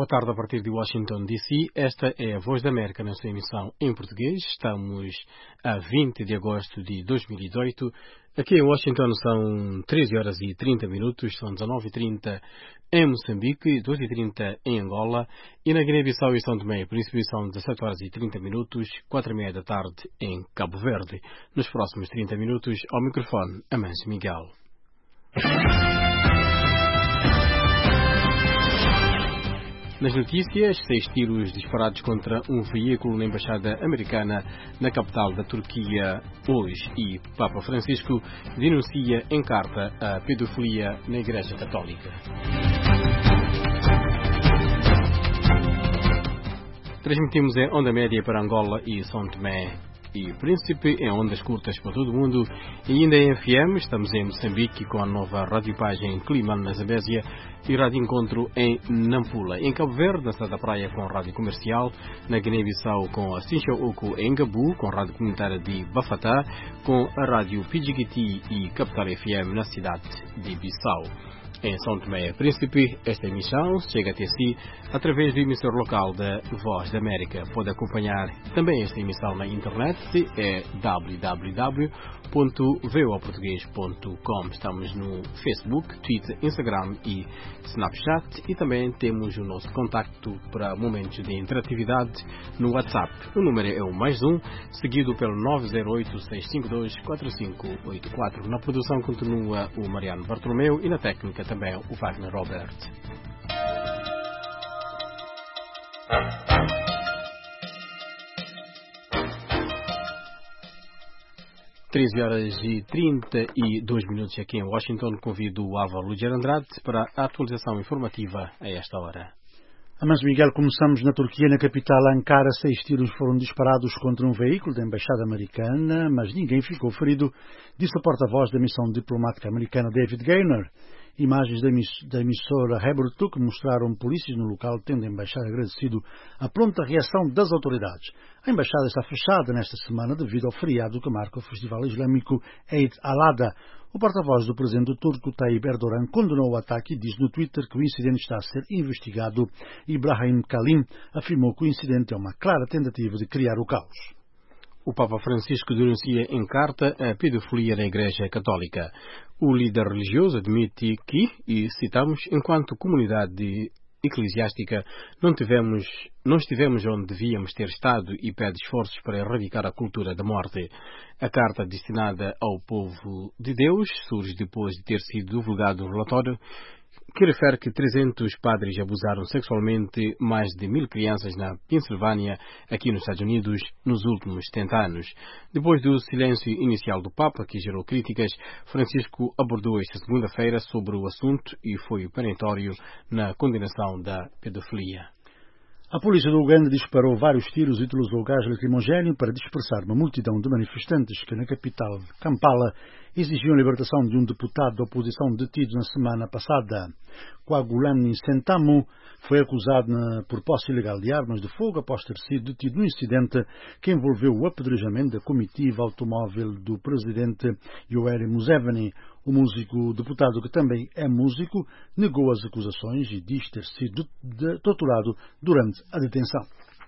tarde a partir de Washington, D C. Esta é a Voz da América na sua emissão em português. Estamos a vinte de agosto de dois mil e dezoito. Aqui em Washington são treze horas e trinta minutos, são dezenove e trinta em Moçambique, doze e trinta em Angola e na Guiné-Bissau e São Tomé e Príncipe são dezassete horas e trinta minutos, quatro e meia da tarde em Cabo Verde. Nos próximos trinta minutos, ao microfone, Amancio Miguel. Nas notícias, seis tiros disparados contra um veículo na Embaixada Americana na capital da Turquia hoje e Papa Francisco denuncia em carta a pedofilia na Igreja Católica. Transmitimos em onda média para Angola e São Tomé e Príncipe, em ondas curtas para todo o mundo e ainda em F M. Estamos em Moçambique com a nova radiopagem Climane na Zambésia e Rádio Encontro em Nampula. Em Cabo Verde, na cidade da Praia, com a Rádio Comercial. Na Guiné-Bissau, com a Sincha Oco em Gabu, com a Rádio Comunitária de Bafatá, com a Rádio Pidjigiti e Capital F M na cidade de Bissau. Em São Tomé e Príncipe, esta emissão chega até si através do emissor local da Voz da América. Pode acompanhar também esta emissão na internet, é w w w ponto voa português ponto com. Estamos no Facebook, Twitter, Instagram e Snapchat e também temos o nosso contacto para momentos de interatividade no WhatsApp. O número é o mais um, seguido pelo nove zero oito, seis cinco dois, quatro cinco oito quatro. Na produção continua o Mariano Bartolomeu e na técnica também o Wagner Robert. treze horas e trinta e dois minutos aqui em Washington. Convido o Álvaro Luger Andrade para a atualização informativa a esta hora. Mas, Miguel, começamos na Turquia, na capital Ankara. Seis tiros foram disparados contra um veículo da Embaixada Americana, mas ninguém ficou ferido, disse o porta-voz da missão diplomática americana David Gaynor. Imagens da emissora Haberturk mostraram polícias no local, tendo a embaixada agradecido a pronta reação das autoridades. A embaixada está fechada nesta semana devido ao feriado que marca o Festival Islâmico Eid al-Adha. O porta-voz do presidente turco Tayyip Erdogan condenou o ataque e diz no Twitter que o incidente está a ser investigado. Ibrahim Kalin afirmou que o incidente é uma clara tentativa de criar o caos. O Papa Francisco denuncia em carta a pedofilia na Igreja Católica. O líder religioso admite que, e citamos, enquanto comunidade eclesiástica não, tivemos, não estivemos onde devíamos ter estado e pede esforços para erradicar a cultura da morte. A carta destinada ao povo de Deus surge depois de ter sido divulgado um relatório que refere que trezentos padres abusaram sexualmente mais de mil crianças na Pensilvânia, aqui nos Estados Unidos, nos últimos setenta anos. Depois do silêncio inicial do Papa, que gerou críticas, Francisco abordou esta segunda-feira sobre o assunto e foi perentório na condenação da pedofilia. A polícia do Uganda disparou vários tiros e utilizou gás lacrimogéneo para dispersar uma multidão de manifestantes que na capital, Kampala, exigiam a libertação de um deputado da oposição detido na semana passada. Kwagulani Sentamu foi acusado na, por posse ilegal de armas de fogo após ter sido detido num incidente que envolveu o apedrejamento da comitiva automóvel do presidente Yoweri Museveni. O músico deputado, que também é músico, negou as acusações e diz ter sido torturado durante a detenção.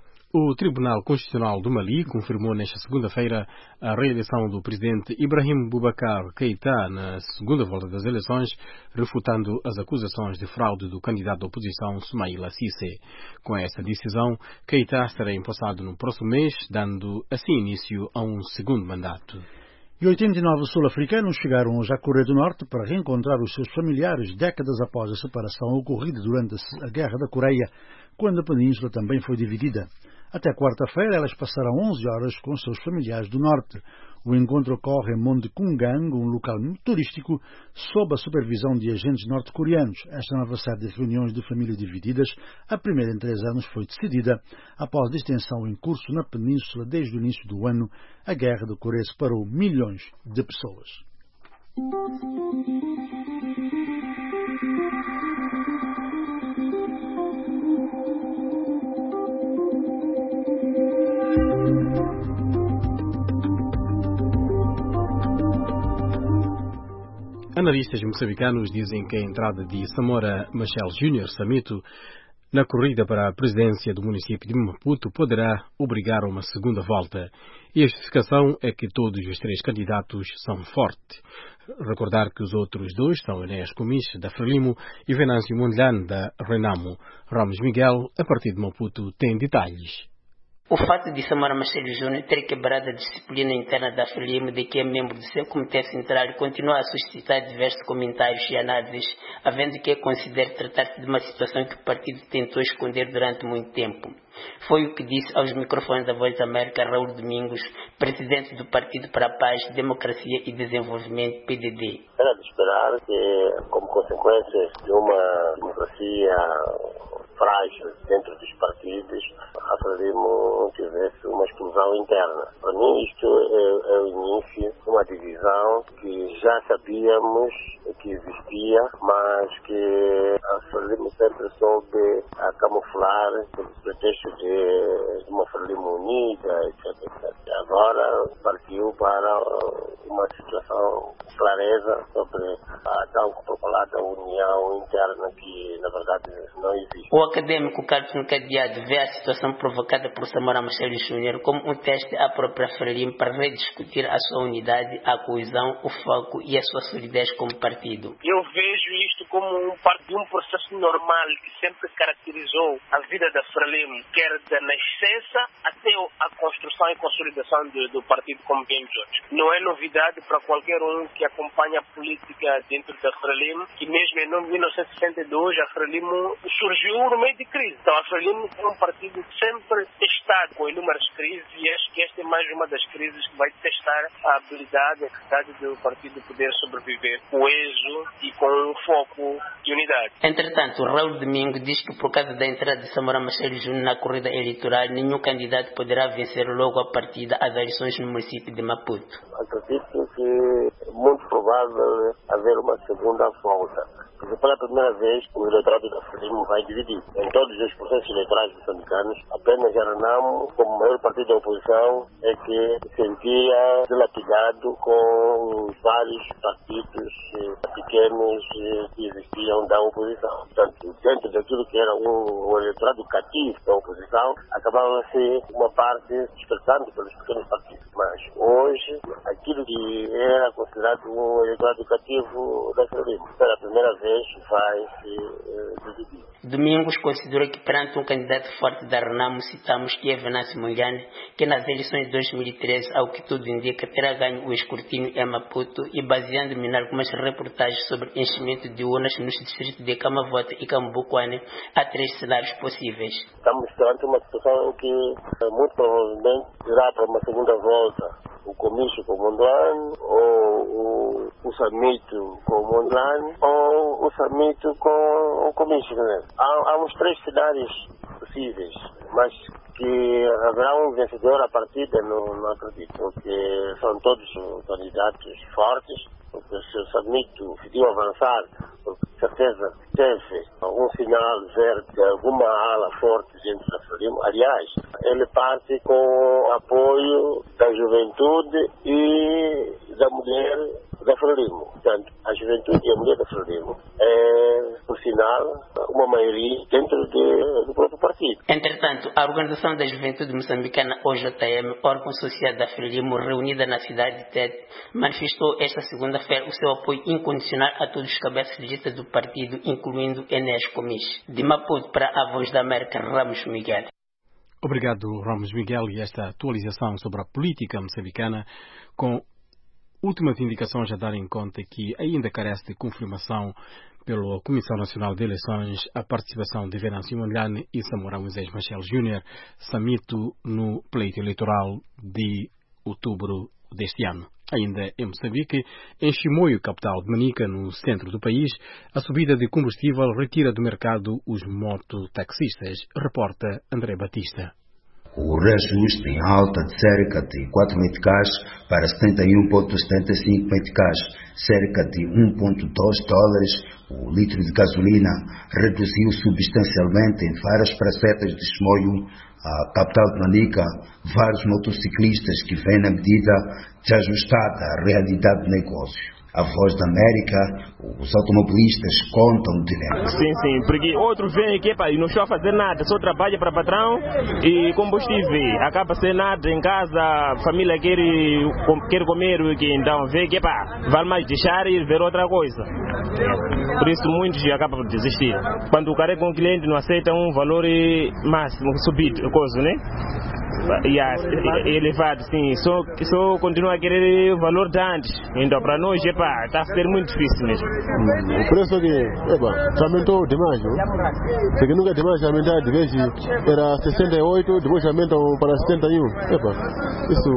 O Tribunal Constitucional do Mali confirmou nesta segunda-feira a reeleição do presidente Ibrahim Boubacar Keïta na segunda volta das eleições, refutando as acusações de fraude do candidato da oposição Soumaïla Cissé. Com esta decisão, Keïta estará empossado no próximo mês, dando assim início a um segundo mandato. E oitenta e nove sul-africanos chegaram hoje à Coreia do Norte para reencontrar os seus familiares décadas após a separação ocorrida durante a Guerra da Coreia, quando a península também foi dividida. Até quarta-feira, elas passaram onze horas com seus familiares do Norte. O encontro ocorre em Monte Kungang, um local turístico, sob a supervisão de agentes norte-coreanos. Esta nova série de reuniões de família divididas, a primeira em três anos, foi decidida após a extensão em curso na península desde o início do ano. A Guerra da Coreia separou milhões de pessoas. Analistas moçambicanos dizem que a entrada de Samora Machel Júnior Samito na corrida para a presidência do município de Maputo poderá obrigar a uma segunda volta. E a justificação é que todos os três candidatos são fortes. Recordar que os outros dois são Enéas Gomes, da Frelimo, e Venâncio Mondlane, da Renamo. Ramos Miguel, a partir de Maputo, tem detalhes. O fato de Samora Machel Júnior ter quebrado a disciplina interna da Frelimo, de que é membro do seu comitê central, continua a suscitar diversos comentários e análises, havendo que considera tratar-se de uma situação que o partido tentou esconder durante muito tempo. Foi o que disse aos microfones da Voz da América Raul Domingos, presidente do Partido para a Paz, Democracia e Desenvolvimento, P D D. Era de esperar que, como consequência de uma democracia frágil dentro dos partidos, a Frelimo tivesse uma explosão interna. Para mim isto é, é o início de uma divisão que já sabíamos que existia, mas que a Frelimo sempre soube a camuflar sob o pretexto de, de uma Frelimo unida, etcétera, etcétera. Agora partiu para uma situação clareza sobre a tão propalada união interna que na verdade não existe. O académico Carlos Cadeado vê a situação provocada por Samora Machel Júnior como um teste à própria Frelimo para rediscutir a sua unidade, a coesão, o foco e a sua solidez como partido. Eu vejo isto como um parte de um processo normal que sempre caracterizou a vida da Frelimo, quer da nascença até a construção e consolidação do, do partido como vemos hoje. Não é novidade para qualquer um que acompanha a política dentro da Frelimo, que mesmo em mil novecentos e sessenta e dois a Frelimo surgiu no meio de crise. Então a Frelimo é um partido que sempre está com inúmeras crises e acho que esta é mais uma das crises que vai testar a habilidade, a capacidade do partido poder sobreviver coeso e com um foco de unidade. Entretanto, Raul Domingo diz que por causa da entrada de Samora Machel Júnior na corrida eleitoral, nenhum candidato poderá vencer logo a partida as eleições no município de Maputo. Acredito que é muito provável haver uma segunda volta. Porque pela primeira vez o eleitorado da Frelimo vai dividir. Em todos os processos eleitorais moçambicanos, apenas a Renamo, como maior partido da oposição, é que se sentia dilapidado com os vários partidos pequenos que existiam da oposição. Portanto, dentro daquilo que era um, um eleitorado cativo da oposição, acabava-se uma parte despertando pelos pequenos partidos. Mas hoje, aquilo que era considerado um eleitorado cativo da Frelimo, pela primeira vez, vai se uh, dividir. Domingos considera que perante um candidato forte da Renamo, citamos que é Venâncio Mondlane, que nas eleições de dois mil e treze, ao que tudo indica, terá ganho o escrutínio em Maputo e baseando-me em algumas reportagens sobre enchimento de urnas nos distritos de Camavota e Cambuquane, há três cenários possíveis. Estamos perante uma situação que muito provavelmente irá para uma segunda volta. O comício com o Mondlane, ou o, o samito com o Mondlane, ou o samito com o comício. Né? Há, há uns três cenários possíveis, mas que haverá um vencedor à partida, não, não acredito, porque são todos candidatos fortes, porque se o samito decidiu avançar, porque de certeza teve algum sinal verde de alguma ala forte dentro da Frelimo. Aliás, ele parte com o apoio da juventude e da mulher da Frelimo. Portanto, a juventude e a mulher da Frelimo é, por sinal, uma maioria dentro de, do próprio partido. Entretanto, a Organização da Juventude Moçambicana, O J M, órgão social da Frelimo, reunida na cidade de Tete, manifestou esta segunda-feira o seu apoio incondicional a todos os cabeças de lista do partido, incluindo Enéas Gomes. De Maputo para a Voz da América, Ramos Miguel. Obrigado, Ramos Miguel, e esta atualização sobre a política moçambicana com últimas indicações a dar em conta que ainda carece de confirmação pela Comissão Nacional de Eleições a participação de Venâncio Mondlane e Samora Machel Júnior, samito no pleito eleitoral de outubro deste ano. Ainda em Moçambique, em Chimoio, capital de Manica, no centro do país, a subida de combustível retira do mercado os mototaxistas, reporta André Batista. O reajuste em alta de cerca de quatro meticais para setenta e um vírgula setenta e cinco meticais, cerca de um vírgula dois dólares, o litro de gasolina reduziu substancialmente em várias pracetas de Chimoio, a capital de Manica, vários motociclistas que vêm na medida de ajustada à realidade do negócio. A Voz da América, os automobilistas contam o dilema. Sim, sim, porque outro vem aqui pá, e não está a fazer nada, só trabalha para patrão e combustível. Acaba sem nada em casa, a família quer, quer comer, então vê que pá, vale mais deixar e ver outra coisa. Por isso muitos acabam por desistir. Quando o cara com o cliente não aceita um valor máximo, subido, coisa, né? Yeah, elevado, sim, só, só continua a querer o valor de antes. Então, para nós, epa, está a ser muito difícil mesmo. Hum, o preço aqui, epa, aumentou demais, não? Porque nunca demais aumentar, de vez era sessenta e oito, depois aumentam para setenta e um. Epa, isso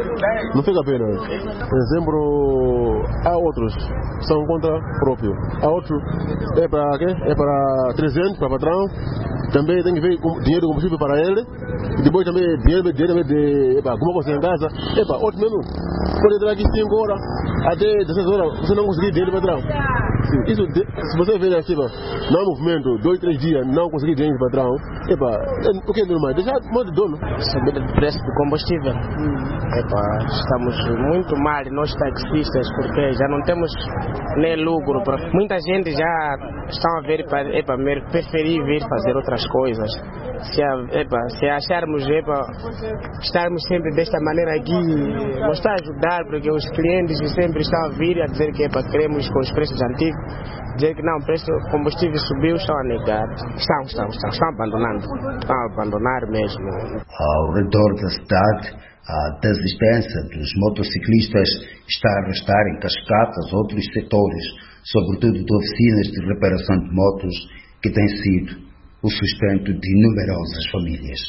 não fica a pena. Por exemplo, há outros que são contra próprio. Há outros, é para quê? É para trezentos, para patrão. Também tem que ver dinheiro de combustível para ele. E depois também dinheiro, dinheiro de epa, alguma coisa em casa. Epa, outro mesmo. Pode entrar aqui cinco horas até dezesseis horas. Você não conseguir dinheiro de patrão. Isso, se você ver assim, não há movimento, dois, três dias, não conseguir dinheiro de patrão. Epa, o que é normal? Deixar de modo de dono. Subida de preço do combustível. Epa, estamos muito mal, nós taxistas, porque já não temos nem lucro. Muita gente já está a ver para epa, preferir vir fazer outras coisas. Se, epa, se acharmos epa, estarmos sempre desta maneira aqui, não está a ajudar, porque os clientes sempre estão a vir a dizer que epa, queremos com os preços antigos, dizer que não, o preço do combustível subiu, estão a negar. Estão, estão, estão, estão abandonando, estão a abandonar mesmo. Ao redor da cidade, a desistência dos motociclistas está a arrastar em cascatas outros setores, sobretudo de oficinas de reparação de motos, que têm sido o sustento de numerosas famílias.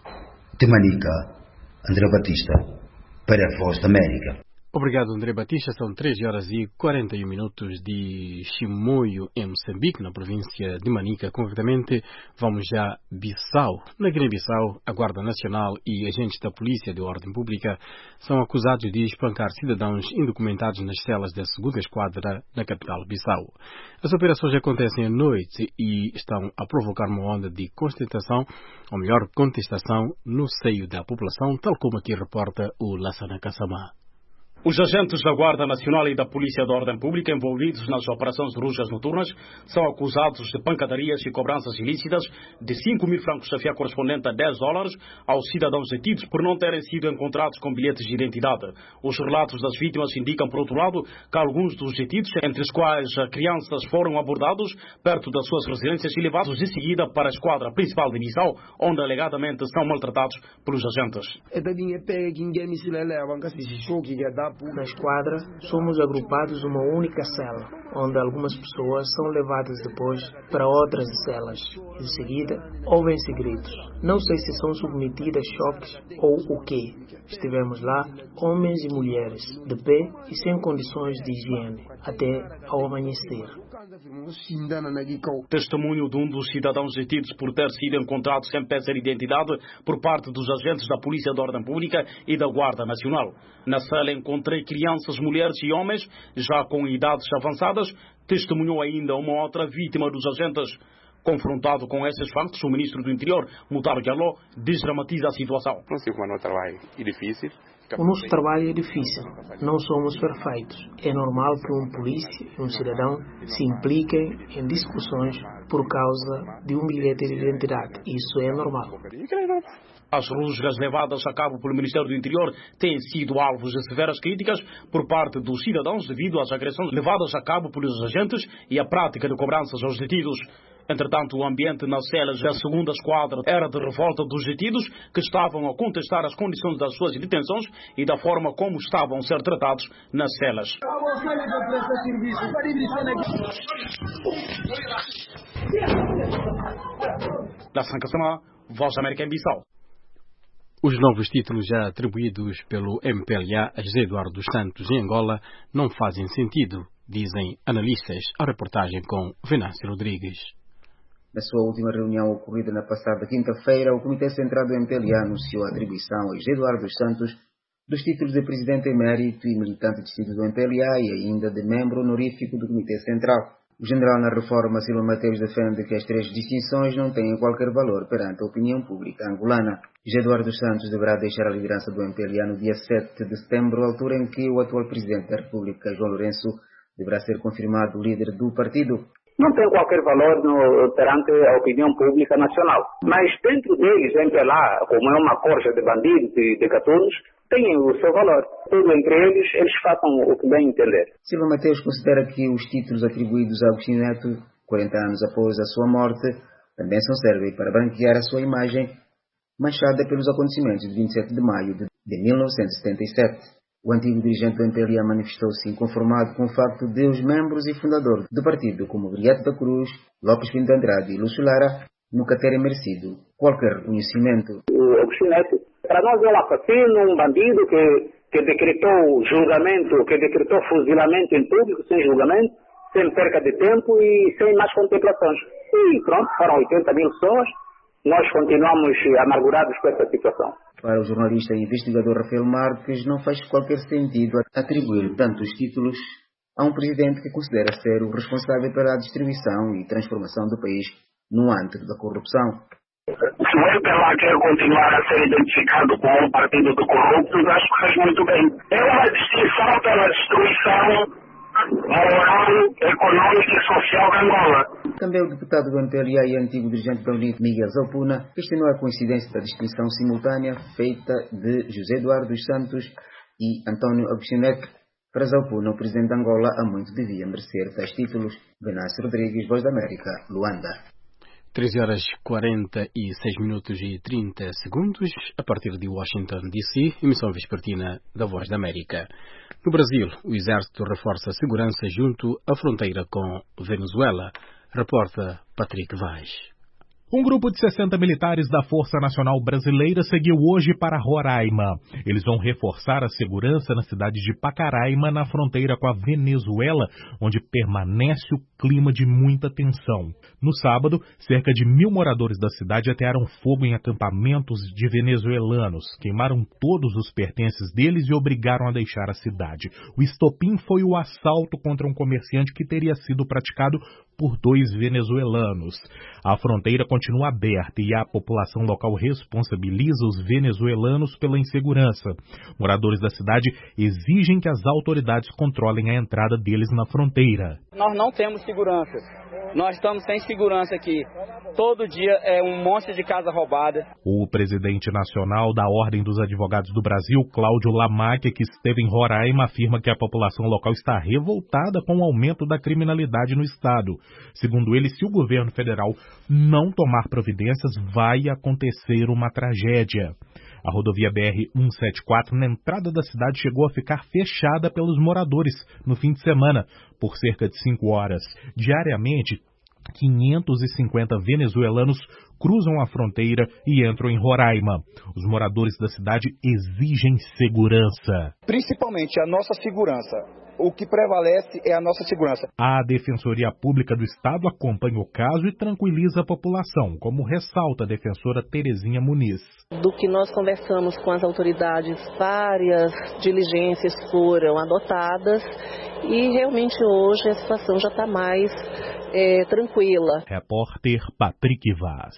De Manica, André Batista, para a Voz da América. Obrigado, André Batista. São três horas e quarenta e um minutos de Chimoio, em Moçambique, na província de Manica. Concretamente, vamos já a Bissau. Na Guiné-Bissau, a Guarda Nacional e agentes da Polícia de Ordem Pública são acusados de espancar cidadãos indocumentados nas celas da segunda esquadra na capital Bissau. As operações acontecem à noite e estão a provocar uma onda de constatação, ou melhor, contestação, no seio da população, tal como aqui reporta o Lassana Kassamá. Os agentes da Guarda Nacional e da Polícia de Ordem Pública envolvidos nas operações de rujas noturnas são acusados de pancadarias e cobranças ilícitas de cinco mil francos C F A correspondente a dez dólares aos cidadãos detidos por não terem sido encontrados com bilhetes de identidade. Os relatos das vítimas indicam, por outro lado, que alguns dos detidos, entre os quais crianças, foram abordados perto das suas residências e levados de seguida para a esquadra principal de Bissau, onde alegadamente são maltratados pelos agentes. Na esquadra, somos agrupados numa única cela, onde algumas pessoas são levadas depois para outras celas. Em seguida, ouvem-se gritos. Não sei se são submetidas a choques ou o quê. Estivemos lá, homens e mulheres, de pé e sem condições de higiene, até ao amanhecer. Testemunho de um dos cidadãos detidos por ter sido encontrado sem peça de identidade por parte dos agentes da Polícia de Ordem Pública e da Guarda Nacional. Na cela encontrei crianças, mulheres e homens, já com idades avançadas. Testemunhou ainda uma outra vítima dos agentes. Confrontado com esses factos, o ministro do Interior, Mutaro Diallo, desdramatiza a situação. O nosso trabalho é difícil. Não somos perfeitos. É normal que um polícia e um cidadão se impliquem em discussões por causa de um bilhete de identidade. Isso é normal. As rusgas levadas a cabo pelo Ministério do Interior têm sido alvos de severas críticas por parte dos cidadãos devido às agressões levadas a cabo pelos agentes e a prática de cobranças aos detidos. Entretanto, o ambiente nas celas da segunda esquadra era de revolta dos detidos, que estavam a contestar as condições das suas detenções e da forma como estavam a ser tratados nas celas. Da Sankasama, Voz da América em Bissau. Os novos títulos já atribuídos pelo M P L A a José Eduardo dos Santos em Angola não fazem sentido, dizem analistas. A reportagem com Venâncio Rodrigues. Na sua última reunião ocorrida na passada quinta-feira, o Comitê Central do M P L A anunciou a atribuição a José Eduardo dos Santos dos títulos de Presidente Emérito e Militante distinto do M P L A e ainda de membro honorífico do Comitê Central. O general na reforma, Silva Mateus, defende que as três distinções não têm qualquer valor perante a opinião pública angolana. José Eduardo dos Santos deverá deixar a liderança do M P L A no dia sete de setembro, altura em que o atual Presidente da República, João Lourenço, deverá ser confirmado o líder do partido. Não tem qualquer valor no, perante a opinião pública nacional. Mas dentro deles, entre lá, como é uma corja de bandidos e de gatunos, tem o seu valor. Tudo entre eles, eles façam o que bem entender. Silva Mateus considera que os títulos atribuídos a Agostinho Neto, quarenta anos após a sua morte, também só servem para branquear a sua imagem manchada pelos acontecimentos de vinte e sete de maio de mil novecentos e setenta e sete. O antigo dirigente do M P L A manifestou-se inconformado com o facto de os membros e fundadores do partido, como Viriato da Cruz, Lopes Pinto Andrade e Lúcio Lara, nunca terem merecido qualquer reconhecimento. O Agostinho Neto, para nós é um assassino, um bandido que, que decretou julgamento, que decretou fuzilamento em público, sem julgamento, sem perca de tempo e sem mais contemplações. E pronto, foram oitenta mil pessoas. Nós continuamos amargurados com essa situação. Para o jornalista e investigador Rafael Marques, não faz qualquer sentido atribuir tantos títulos a um presidente que considera ser o responsável pela distribuição e transformação do país no antro da corrupção. Se o M P L A quer continuar a ser identificado como um partido de corruptos, acho que faz muito bem. É uma distinção pela destruição moral, econômica e social de Angola. Também o deputado do M P L A e antigo dirigente da UNIT, Miguel Zaupuna, questionou a coincidência da distinção simultânea feita de José Eduardo dos Santos e António Agostinho Neto. Para Zaupuna, o presidente de Angola há muito devia merecer tais títulos. Venâncio Rodrigues, Voz da América, Luanda. treze horas e quarenta e seis minutos e trinta segundos, a partir de Washington, D C, emissão vespertina da Voz da América. No Brasil, o Exército reforça a segurança junto à fronteira com Venezuela. Reporta Patrick Vaz. Um grupo de sessenta militares da Força Nacional Brasileira seguiu hoje para Roraima. Eles vão reforçar a segurança na cidade de Pacaraima, na fronteira com a Venezuela, onde permanece o clima de muita tensão. No sábado, cerca de mil moradores da cidade atearam fogo em acampamentos de venezuelanos, queimaram todos os pertences deles e obrigaram a deixar a cidade. O estopim foi o assalto contra um comerciante que teria sido praticado por dois venezuelanos. A fronteira continua aberta e a população local responsabiliza os venezuelanos pela insegurança. Moradores da cidade exigem que as autoridades controlem a entrada deles na fronteira. Nós não temos segurança. Nós estamos sem segurança aqui. Todo dia é um monte de casa roubada. O presidente nacional da Ordem dos Advogados do Brasil, Cláudio Lamáquia, que esteve em Roraima, afirma que a população local está revoltada com o aumento da criminalidade no estado. Segundo ele, se o governo federal não tomar providências, vai acontecer uma tragédia. A rodovia B R cento e setenta e quatro, na entrada da cidade, chegou a ficar fechada pelos moradores no fim de semana, por cerca de cinco horas. Diariamente, quinhentos e cinquenta venezuelanos cruzam a fronteira e entram em Roraima. Os moradores da cidade exigem segurança. Principalmente a nossa segurança. O que prevalece é a nossa segurança. A Defensoria Pública do Estado acompanha o caso e tranquiliza a população, como ressalta a defensora Terezinha Muniz. Do que nós conversamos com as autoridades, várias diligências foram adotadas e realmente hoje a situação já está mais é, tranquila. Repórter Patrick Vaz.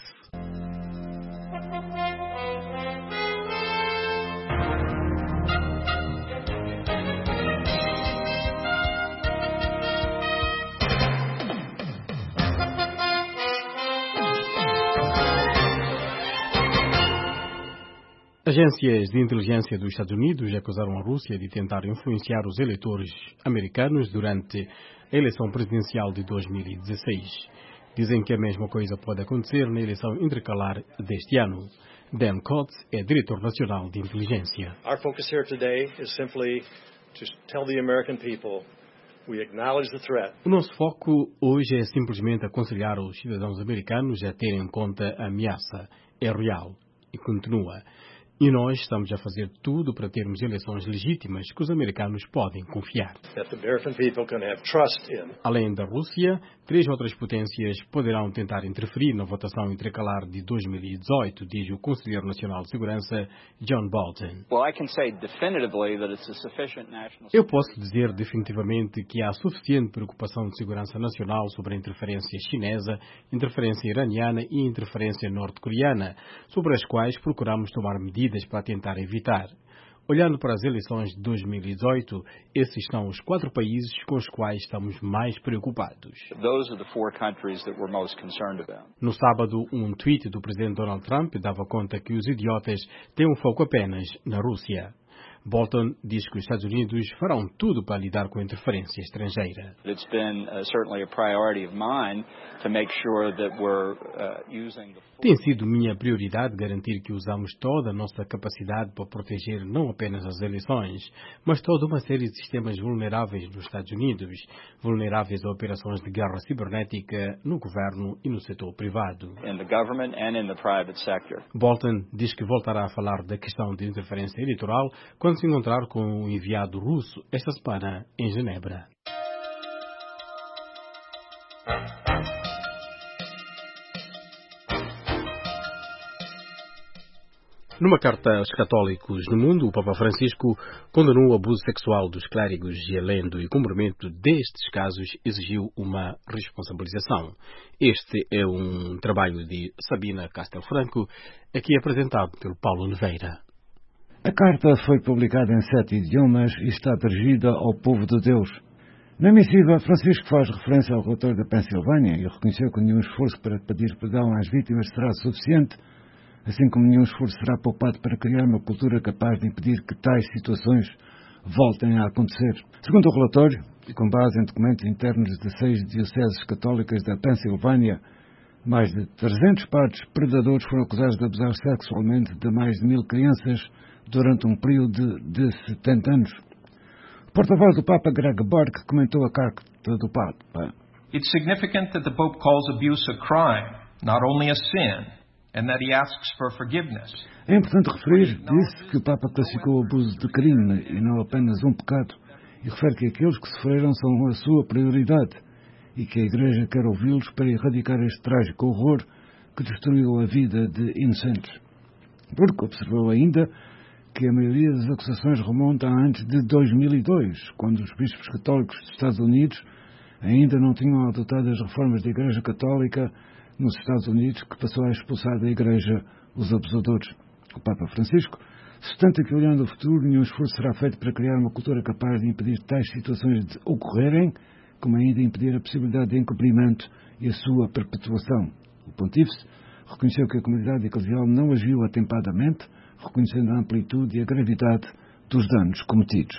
Agências de inteligência dos Estados Unidos acusaram a Rússia de tentar influenciar os eleitores americanos durante a eleição presidencial de dois mil e dezesseis. Dizem que a mesma coisa pode acontecer na eleição intercalar deste ano. Dan Coates é diretor nacional de inteligência. Our focus here today is simply to tell the American people we acknowledge the threat. O nosso foco hoje é simplesmente aconselhar os cidadãos americanos a terem em conta a ameaça. É real. E continua. E nós estamos a fazer tudo para termos eleições legítimas que os americanos podem confiar. Além da Rússia, três outras potências poderão tentar interferir na votação intercalar de dois mil e dezoito, diz o Conselheiro Nacional de Segurança, John Bolton. Eu posso dizer definitivamente que há suficiente preocupação de segurança nacional sobre a interferência chinesa, interferência iraniana e interferência norte-coreana, sobre as quais procuramos tomar medidas para tentar evitar. Olhando para as eleições de dois mil e dezoito, esses são os quatro países com os quais estamos mais preocupados. No sábado, um tweet do presidente Donald Trump dava conta que os idiotas têm um foco apenas na Rússia. Bolton diz que os Estados Unidos farão tudo para lidar com a interferência estrangeira. It's been uh, certainly a priority of mine to make sure that we're uh, using the... Tem sido minha prioridade garantir que usamos toda a nossa capacidade para proteger não apenas as eleições, mas toda uma série de sistemas vulneráveis nos Estados Unidos, vulneráveis a operações de guerra cibernética no governo e no setor privado. In the government and in the private sector. Bolton diz que voltará a falar da questão de interferência eleitoral quando se encontrar com o enviado russo esta semana em Genebra. Numa carta aos católicos no mundo, o Papa Francisco condenou o abuso sexual dos clérigos e, além do cumprimento destes casos, exigiu uma responsabilização. Este é um trabalho de Sabina Castelfranco, aqui apresentado pelo Paulo Oliveira. A carta foi publicada em sete idiomas e está dirigida ao povo de Deus. Na missiva, Francisco faz referência ao relator da Pensilvânia e reconheceu que nenhum esforço para pedir perdão às vítimas será suficiente, assim como nenhum esforço será poupado para criar uma cultura capaz de impedir que tais situações voltem a acontecer. Segundo o relatório, e com base em documentos internos de seis dioceses católicas da Pensilvânia, mais de trezentos padres predadores foram acusados de abusar sexualmente de mais de mil crianças durante um período de, de setenta anos. O porta-voz do Papa, Greg Burke, comentou a carta do Papa. It's significant that the Pope calls abuse a crime, not only a sin, and that he asks for forgiveness. É importante referir, disse, que o Papa classificou o abuso de crime e não apenas um pecado, e refere que aqueles que sofreram são a sua prioridade e que a Igreja quer ouvi-los para erradicar este trágico horror que destruiu a vida de inocentes. Burke observou ainda que a maioria das acusações remonta a antes de dois mil e dois, quando os bispos católicos dos Estados Unidos ainda não tinham adotado as reformas da Igreja Católica nos Estados Unidos, que passou a expulsar da Igreja os abusadores. O Papa Francisco sustenta que, olhando o futuro, nenhum esforço será feito para criar uma cultura capaz de impedir tais situações de ocorrerem, como ainda impedir a possibilidade de encobrimento e a sua perpetuação. O Pontífice reconheceu que a comunidade eclesial não agiu atempadamente, reconhecendo a amplitude e a gravidade dos danos cometidos.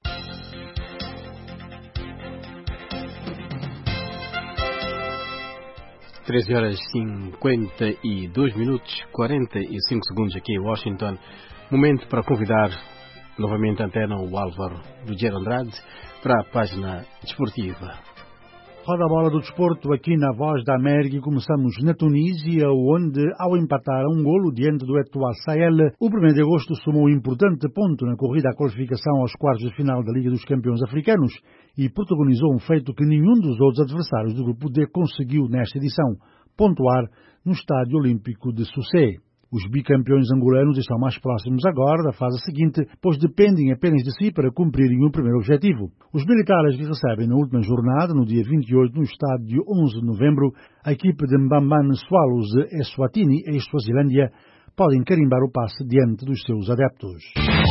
treze horas e cinquenta e dois minutos, quarenta e cinco segundos aqui em Washington. Momento para convidar novamente a antena o Álvaro Rogério Andrade para a página desportiva. Roda a bola do desporto aqui na Voz da América e começamos na Tunísia, onde, ao empatar a um golo diante do Etoile Sahel, o primeiro de agosto somou um importante ponto na corrida à qualificação aos quartos de final da Liga dos Campeões Africanos e protagonizou um feito que nenhum dos outros adversários do Grupo D conseguiu nesta edição, pontuar no Estádio Olímpico de Sousse. Os bicampeões angolanos estão mais próximos agora da fase seguinte, pois dependem apenas de si para cumprirem o primeiro objetivo. Os militares que recebem na última jornada, no dia vinte e oito, no estádio onze de novembro, a equipe de Mbambane Swallows de Eswatini, em Suazilândia, podem carimbar o passe diante dos seus adeptos.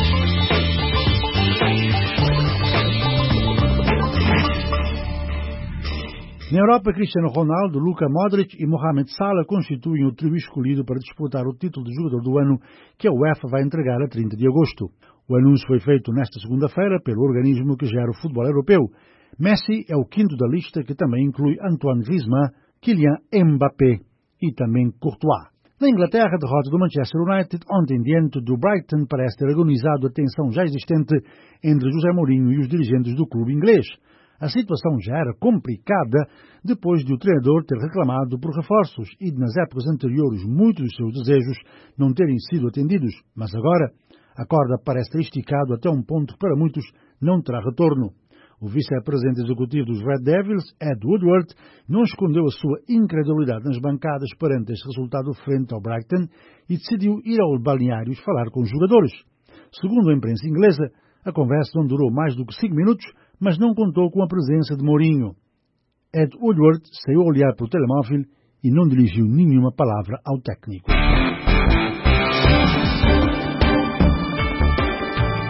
Na Europa, Cristiano Ronaldo, Luka Modric e Mohamed Salah constituem o trio escolhido para disputar o título de jogador do ano que a UEFA vai entregar a trinta de agosto. O anúncio foi feito nesta segunda-feira pelo organismo que gera o futebol europeu. Messi é o quinto da lista, que também inclui Antoine Griezmann, Kylian Mbappé e também Courtois. Na Inglaterra, a derrota do Manchester United ontem diante do Brighton parece ter agonizado a tensão já existente entre José Mourinho e os dirigentes do clube inglês. A situação já era complicada depois de o treinador ter reclamado por reforços e de, nas épocas anteriores, muitos dos seus desejos não terem sido atendidos. Mas agora, a corda parece ter esticado até um ponto que para muitos não terá retorno. O vice-presidente executivo dos Red Devils, Ed Woodward, não escondeu a sua incredulidade nas bancadas perante este resultado frente ao Brighton e decidiu ir aos balneários falar com os jogadores. Segundo a imprensa inglesa, a conversa não durou mais do que cinco minutos, mas não contou com a presença de Mourinho. Ed Woodward saiu a olhar para o telemóvel e não dirigiu nenhuma palavra ao técnico.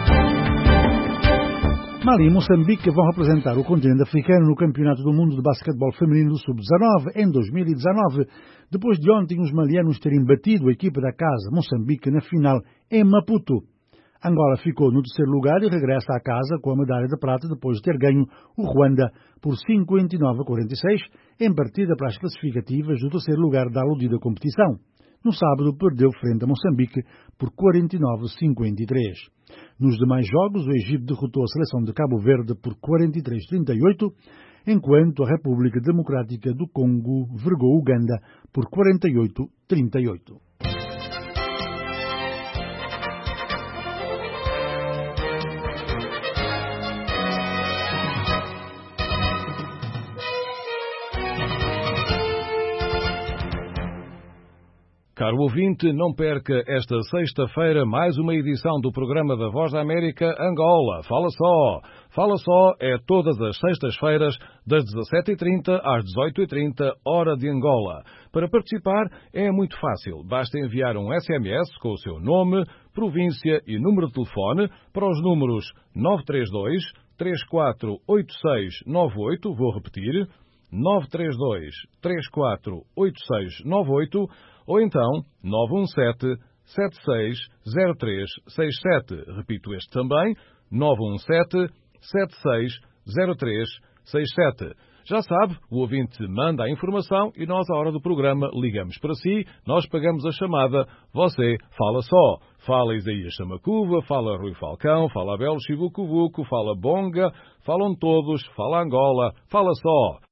Mali e Moçambique vão representar o continente africano no Campeonato do Mundo de Basquetebol Feminino do sub dezanove em dois mil e dezanove, depois de ontem os malianos terem batido a equipa da casa Moçambique na final em Maputo. Angola ficou no terceiro lugar e regressa à casa com a medalha de prata depois de ter ganho o Ruanda por cinquenta e nove a quarenta e seis em partida para as classificativas do terceiro lugar da aludida competição. No sábado perdeu frente a Moçambique por quarenta e nove a cinquenta e três. Nos demais jogos, o Egito derrotou a seleção de Cabo Verde por quarenta e três a trinta e oito, enquanto a República Democrática do Congo vergou Uganda por quarenta e oito a trinta e oito. Caro ouvinte, não perca esta sexta-feira mais uma edição do programa da Voz da América Angola. Fala só! Fala só é todas as sextas-feiras, das dezassete e trinta às dezoito e trinta, hora de Angola. Para participar é muito fácil. Basta enviar um S M S com o seu nome, província e número de telefone para os números nove três dois, três quatro oito seis nove oito, vou repetir, nove três dois, três quatro oito seis nove oito, ou então nove um sete, sete seis zero três seis sete. Repito este também, nove um sete, sete seis zero três seis sete. Já sabe, o ouvinte manda a informação e nós, à hora do programa, ligamos para si, nós pagamos a chamada, você fala só. Fala Isaías Chamacuva, fala Rui Falcão, fala Abel Chivucuvuco, fala Bonga, falam todos, fala Angola, fala só.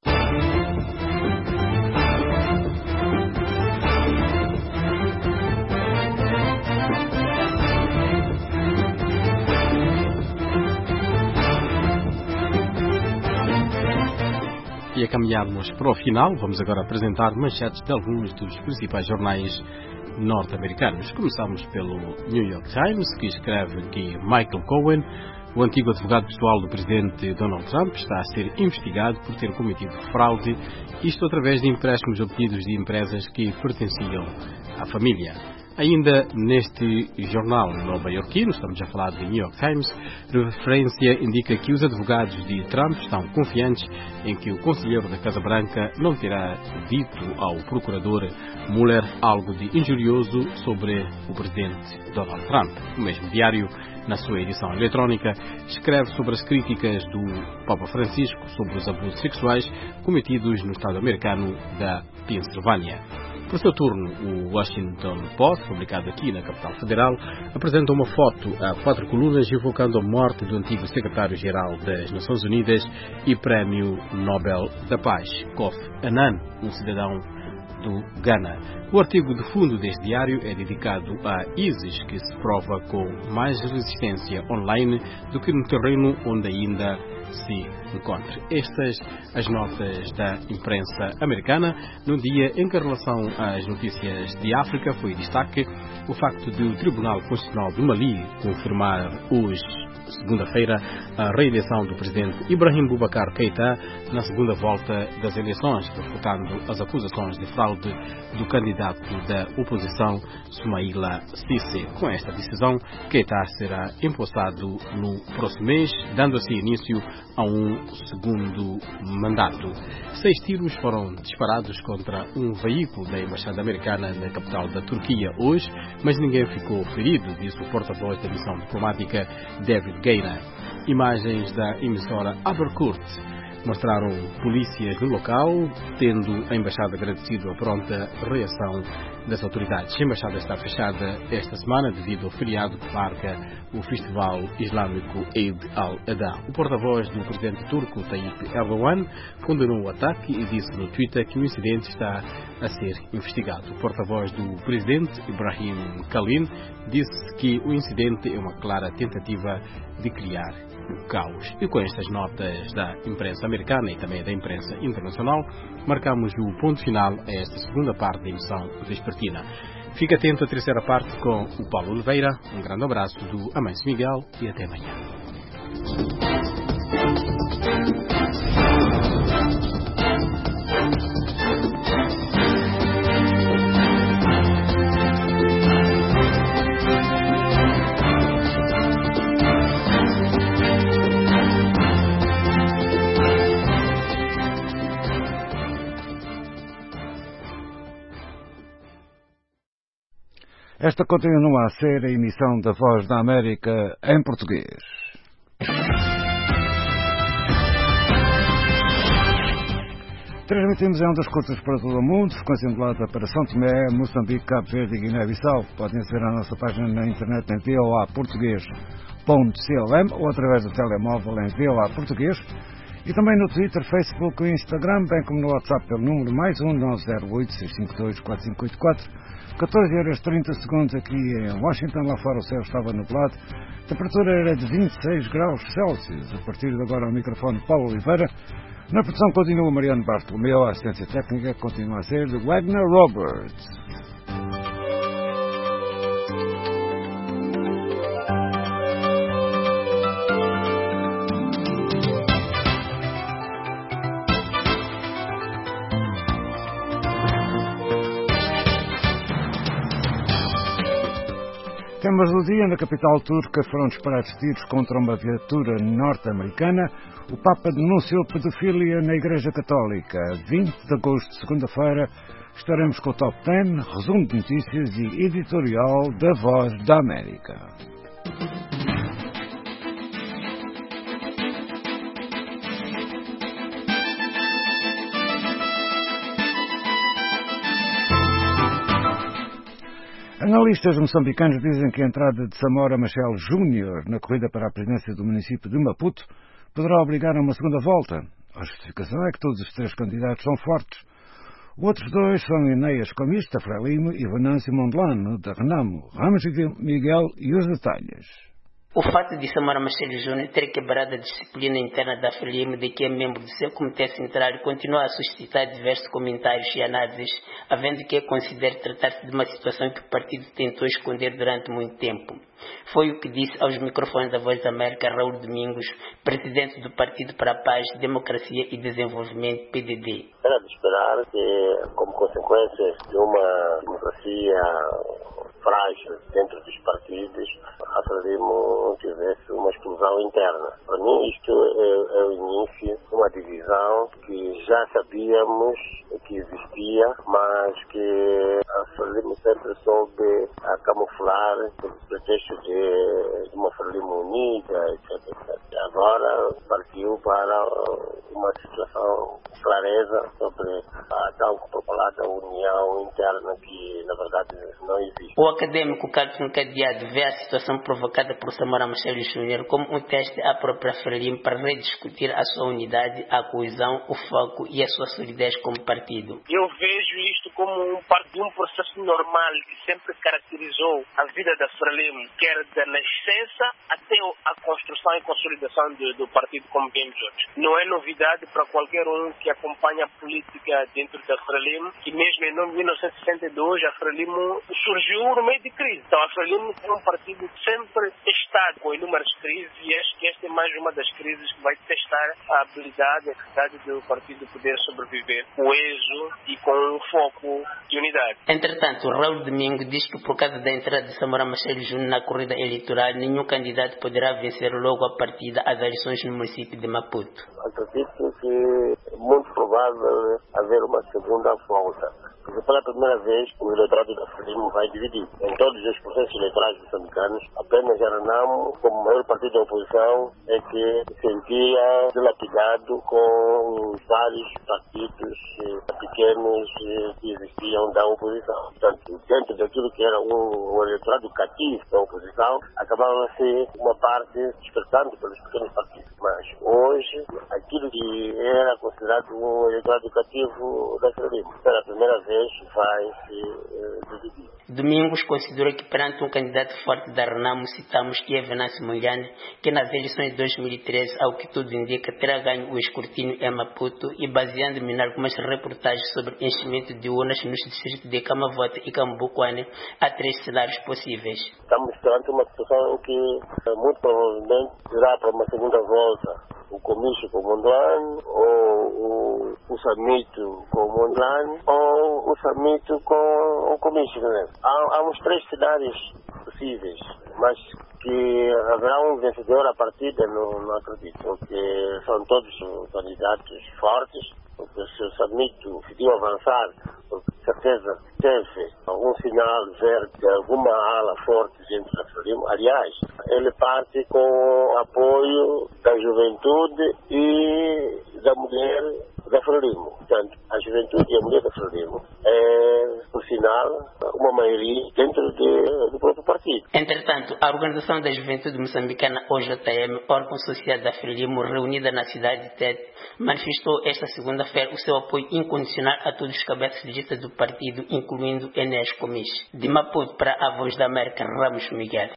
E a caminharmos para o final, vamos agora apresentar manchetes de alguns dos principais jornais norte-americanos. Começamos pelo New York Times, que escreve que Michael Cohen, o antigo advogado pessoal do presidente Donald Trump, está a ser investigado por ter cometido fraude, isto através de empréstimos obtidos de empresas que pertenciam à família. Ainda neste jornal nova-iorquino, estamos a falar de New York Times, referência indica que os advogados de Trump estão confiantes em que o conselheiro da Casa Branca não terá dito ao procurador Mueller algo de injurioso sobre o presidente Donald Trump. O mesmo diário, na sua edição eletrónica, escreve sobre as críticas do Papa Francisco sobre os abusos sexuais cometidos no estado americano da Pensilvânia. Por seu turno, o Washington Post, publicado aqui na capital federal, apresenta uma foto a quatro colunas evocando a morte do antigo secretário-geral das Nações Unidas e Prémio Nobel da Paz, Kofi Annan, um cidadão do Ghana. O artigo de fundo deste diário é dedicado a ISIS, que se prova com mais resistência online do que no terreno onde ainda se encontre. Estas as notas da imprensa americana no dia em que, em relação às notícias de África, foi destaque o facto de o Tribunal Constitucional do Mali confirmar hoje, segunda-feira, a reeleição do presidente Ibrahim Boubacar Keïta na segunda volta das eleições, refutando as acusações de fraude do candidato da oposição, Soumaïla Cissé. Com esta decisão, Keïta será empossado no próximo mês, dando assim início a um segundo mandato. Seis tiros foram disparados contra um veículo da Embaixada Americana na capital da Turquia hoje, mas ninguém ficou ferido, disse o porta-voz da missão diplomática David Gaynor. Imagens da emissora Haberkurt mostraram polícias no local, tendo a embaixada agradecido a pronta reação das autoridades. A embaixada está fechada esta semana devido ao feriado que marca o Festival Islâmico Eid al-Adha. O porta-voz do presidente turco Tayyip Erdogan condenou o ataque e disse no Twitter que o incidente está a ser investigado. O porta-voz do presidente, Ibrahim Kalin, disse que o incidente é uma clara tentativa de criar o caos. E com estas notas da imprensa americana e também da imprensa internacional, marcamos o ponto final a esta segunda parte da emissão vespertina. Fique atento à terceira parte com o Paulo Oliveira. Um grande abraço do Amâncio Miguel e até amanhã. Esta continua a ser a emissão da Voz da América em português. Transmitimos em ondas curtas para todo o mundo, frequência modulada para São Tomé, Moçambique, Cabo Verde e Guiné-Bissau. Podem aceder à nossa página na internet em v o a português ponto com ou através do telemóvel em v o a português e também no Twitter, Facebook e Instagram, bem como no WhatsApp pelo número mais um nove zero oito, seis cinco dois, quatro cinco oito quatro. catorze horas e trinta segundos aqui em Washington, lá fora o céu estava nublado. A temperatura era de vinte e seis graus Celsius. A partir de agora ao microfone Paulo Oliveira. Na produção continua Mariano Bartolomeu, a assistência técnica continua a ser de Wagner Roberts. Temas do dia: na capital turca foram disparados tiros contra uma viatura norte-americana. O Papa denunciou pedofilia na Igreja Católica. vinte de agosto, segunda-feira, estaremos com o Top dez, resumo de notícias e editorial da Voz da América. Analistas moçambicanos dizem que a entrada de Samora Machel Júnior na corrida para a presidência do município de Maputo poderá obrigar a uma segunda volta. A justificação é que todos os três candidatos são fortes. Os outros dois são Enéas Comista, Frelimo, e Venâncio Mondlane, da Renamo. Ramos Miguel e os detalhes. O fato de Samora Machel Júnior ter quebrado a disciplina interna da Frelimo, de que é membro do seu comitê central, continua a suscitar diversos comentários e análises, havendo que considera tratar-se de uma situação que o partido tentou esconder durante muito tempo. Foi o que disse aos microfones da Voz da América Raul Domingos, presidente do Partido para a Paz, Democracia e Desenvolvimento, P D D. Era de esperar que, como consequência de uma democracia frágil dentro dos partidos, a Frelimo tivesse uma explosão interna. Para mim, isto é, é o início de uma divisão que já sabíamos que existia, mas que a Frelimo sempre soube a camuflar sob o pretexto de, de uma Frelimo unida, etcétera. Agora partiu para uma situação clareza sobre a tão propalada união interna que, na verdade, não existe. O acadêmico Carlos Cadeado vê a situação provocada por Samora Machel Júnior como um teste à própria Frelimo para rediscutir a sua unidade, a coesão, o foco e a sua solidez como partido. Eu vejo isto como um parte de um processo normal que sempre caracterizou a vida da Frelimo, quer da nascença até a construção e consolidação do, do partido como vemos hoje. Não é novidade para qualquer um que acompanha a política dentro da Frelimo, que mesmo em mil novecentos e sessenta e dois a Frelimo surgiu no meio de crise. Então a Frelimo é um partido que sempre está com inúmeras crises e acho que esta é mais uma das crises que vai testar a habilidade, a capacidade do partido poder sobreviver coeso e com um foco de unidade. Entretanto, Raul Domingo diz que por causa da entrada de Samora Machel Júnior na corrida eleitoral, nenhum candidato poderá vencer logo a partida as eleições no município de Maputo. Acredito que é muito provável haver uma segunda volta. Porque pela primeira vez o eleitorado da Frelimo vai dividir. Em todos os processos eleitorais moçambicanos, apenas a Renamo, como maior partido da oposição, é que se sentia dilapidado com vários partidos eh, pequenos eh, que existiam da oposição. Portanto, dentro daquilo que era um, um eleitorado cativo da oposição, acabava a ser uma parte despertante pelos pequenos partidos. Mas hoje, aquilo que era considerado um eleitorado cativo da Frelimo, pela primeira vez, vai se uh, dividir. Domingos considera que perante um candidato forte da Renamo, citamos que é Venâncio Mondlane, que nas eleições de dois mil e treze, ao que tudo indica, terá ganho o escrutínio em Maputo, e baseando-me em algumas reportagens sobre enchimento de urnas nos distritos de Camavote e Cambuquane, há três cenários possíveis. Estamos perante uma situação em que muito provavelmente irá para uma segunda volta o comício com o Mondlane, ou o, o Samito com o Mondlane, ou o Samito com o comício. Né? Há, há uns três cenários possíveis, mas que haverá um vencedor à partida, não, não acredito, porque são todos candidatos fortes, porque se o Samito decidiu avançar, porque certeza teve algum sinal verde de alguma ala forte dentro da Frelimo. Aliás, ele parte com apoio da juventude e da mulher da Frelimo. Portanto, a juventude e a mulher da Frelimo é, por sinal, uma maioria dentro de, do próprio partido. Entretanto, a Organização da Juventude Moçambicana, O J M, órgão social da Frelimo, reunida na cidade de Tete, manifestou esta segunda-feira o seu apoio incondicional a todos os cabeças de lista do partido, incluindo Enéas Comis. De Maputo para a Voz da América, Ramos Miguel.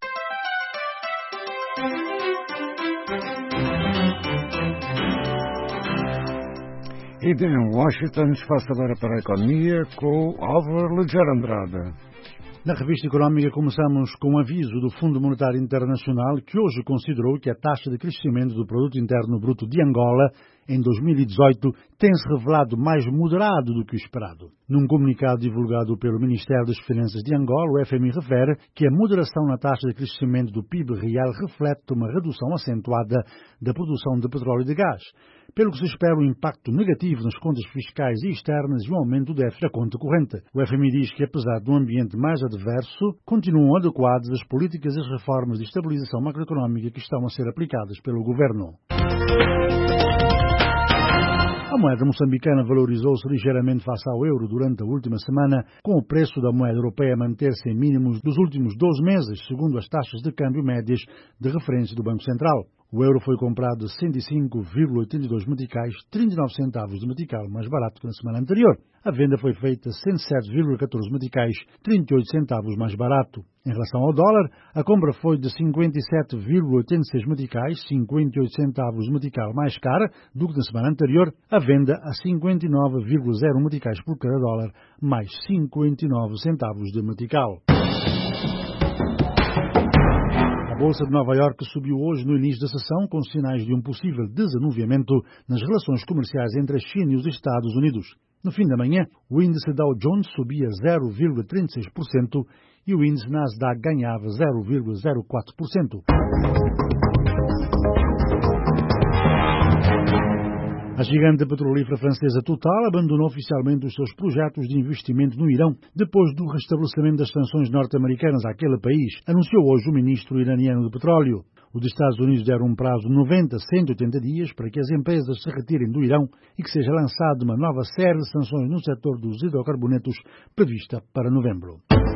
E de Washington, espaço agora para a economia com Álvaro Leger Andrade. Na revista Económica começamos com um aviso do Fundo Monetário Internacional que hoje considerou que a taxa de crescimento do Produto Interno Bruto de Angola em dois mil e dezoito tem-se revelado mais moderado do que o esperado. Num comunicado divulgado pelo Ministério das Finanças de Angola, o F M I refere que a moderação na taxa de crescimento do P I B real reflete uma redução acentuada da produção de petróleo e de gás, pelo que se espera um impacto negativo nas contas fiscais e externas e um aumento do déficit da conta corrente. O F M I diz que, apesar de um ambiente mais adverso, continuam adequadas as políticas e as reformas de estabilização macroeconómica que estão a ser aplicadas pelo governo. A moeda moçambicana valorizou-se ligeiramente face ao euro durante a última semana, com o preço da moeda europeia a manter-se em mínimos dos últimos doze meses, segundo as taxas de câmbio médias de referência do Banco Central. O euro foi comprado a cento e cinco vírgula oitenta e dois meticais, trinta e nove centavos de metical mais barato que na semana anterior. A venda foi feita a cento e sete vírgula catorze meticais, trinta e oito centavos mais barato. Em relação ao dólar, a compra foi de cinquenta e sete vírgula oitenta e seis meticais, cinquenta e oito centavos de metical mais cara do que na semana anterior. A venda a cinquenta e nove vírgula zero meticais por cada dólar, mais cinquenta e nove centavos de metical. A Bolsa de Nova Iorque subiu hoje no início da sessão com sinais de um possível desanuviamento nas relações comerciais entre a China e os Estados Unidos. No fim da manhã, o índice Dow Jones subia zero vírgula trinta e seis por cento e o índice Nasdaq ganhava zero vírgula zero quatro por cento. A gigante petrolífera francesa Total abandonou oficialmente os seus projetos de investimento no Irão depois do restabelecimento das sanções norte-americanas àquele país, anunciou hoje o ministro iraniano do petróleo. Os Estados Unidos deram um prazo de noventa a cento e oitenta dias para que as empresas se retirem do Irão e que seja lançada uma nova série de sanções no setor dos hidrocarbonetos prevista para novembro.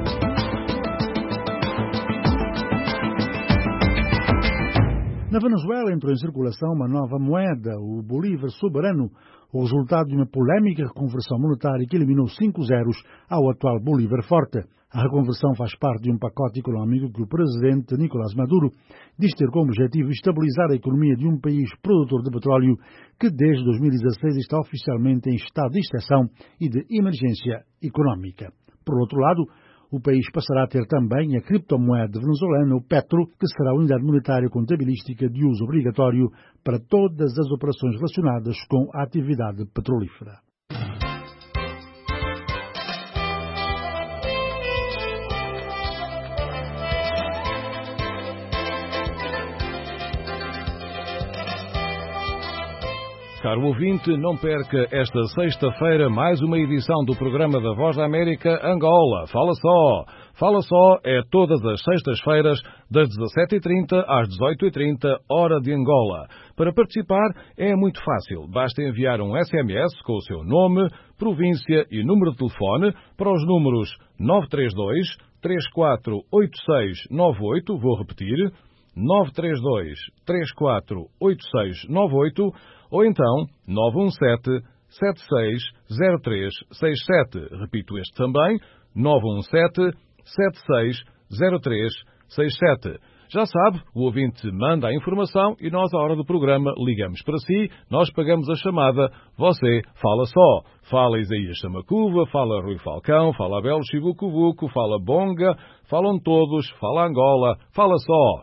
Na Venezuela entrou em circulação uma nova moeda, o Bolívar Soberano, o resultado de uma polémica reconversão monetária que eliminou cinco zeros ao atual Bolívar Forte. A reconversão faz parte de um pacote económico que o presidente Nicolás Maduro diz ter como objetivo estabilizar a economia de um país produtor de petróleo que desde dois mil e dezasseis está oficialmente em estado de exceção e de emergência económica. Por outro lado, o país passará a ter também a criptomoeda venezuelana, o Petro, que será a unidade monetária contabilística de uso obrigatório para todas as operações relacionadas com a atividade petrolífera. Caro ouvinte, não perca esta sexta-feira mais uma edição do programa da Voz da América Angola. Fala só! Fala só é todas as sextas-feiras, das dezassete e trinta às dezoito e trinta, hora de Angola. Para participar é muito fácil. Basta enviar um S M S com o seu nome, província e número de telefone para os números nove três dois, três quatro oito seis nove oito, vou repetir, nove três dois, três quatro oito seis nove oito, ou então nove um sete, sete seis zero três seis sete. Repito este também, nove um sete, sete seis zero três seis sete. Já sabe, o ouvinte manda a informação e nós, à hora do programa, ligamos para si, nós pagamos a chamada, você fala só. Fala Isaías Samacuva, fala Rui Falcão, fala Abel Chivucuvuco, fala Bonga, falam todos, fala Angola, fala só.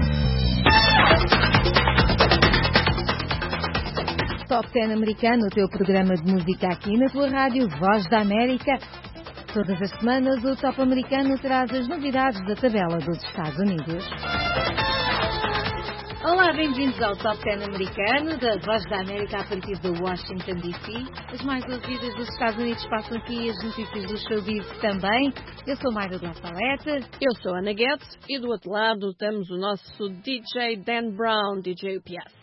Top dez americano, o teu programa de música aqui na tua rádio Voz da América. Todas as semanas o Top americano traz as novidades da tabela dos Estados Unidos. Olá, bem-vindos ao Top dez americano da Voz da América a partir de Washington, D C. As mais ouvidas dos Estados Unidos passam aqui, as notícias do showbiz também. Eu sou Mayra de La Salete. Eu sou Ana Guedes e do outro lado temos o nosso D J Dan Brown, D J U P S.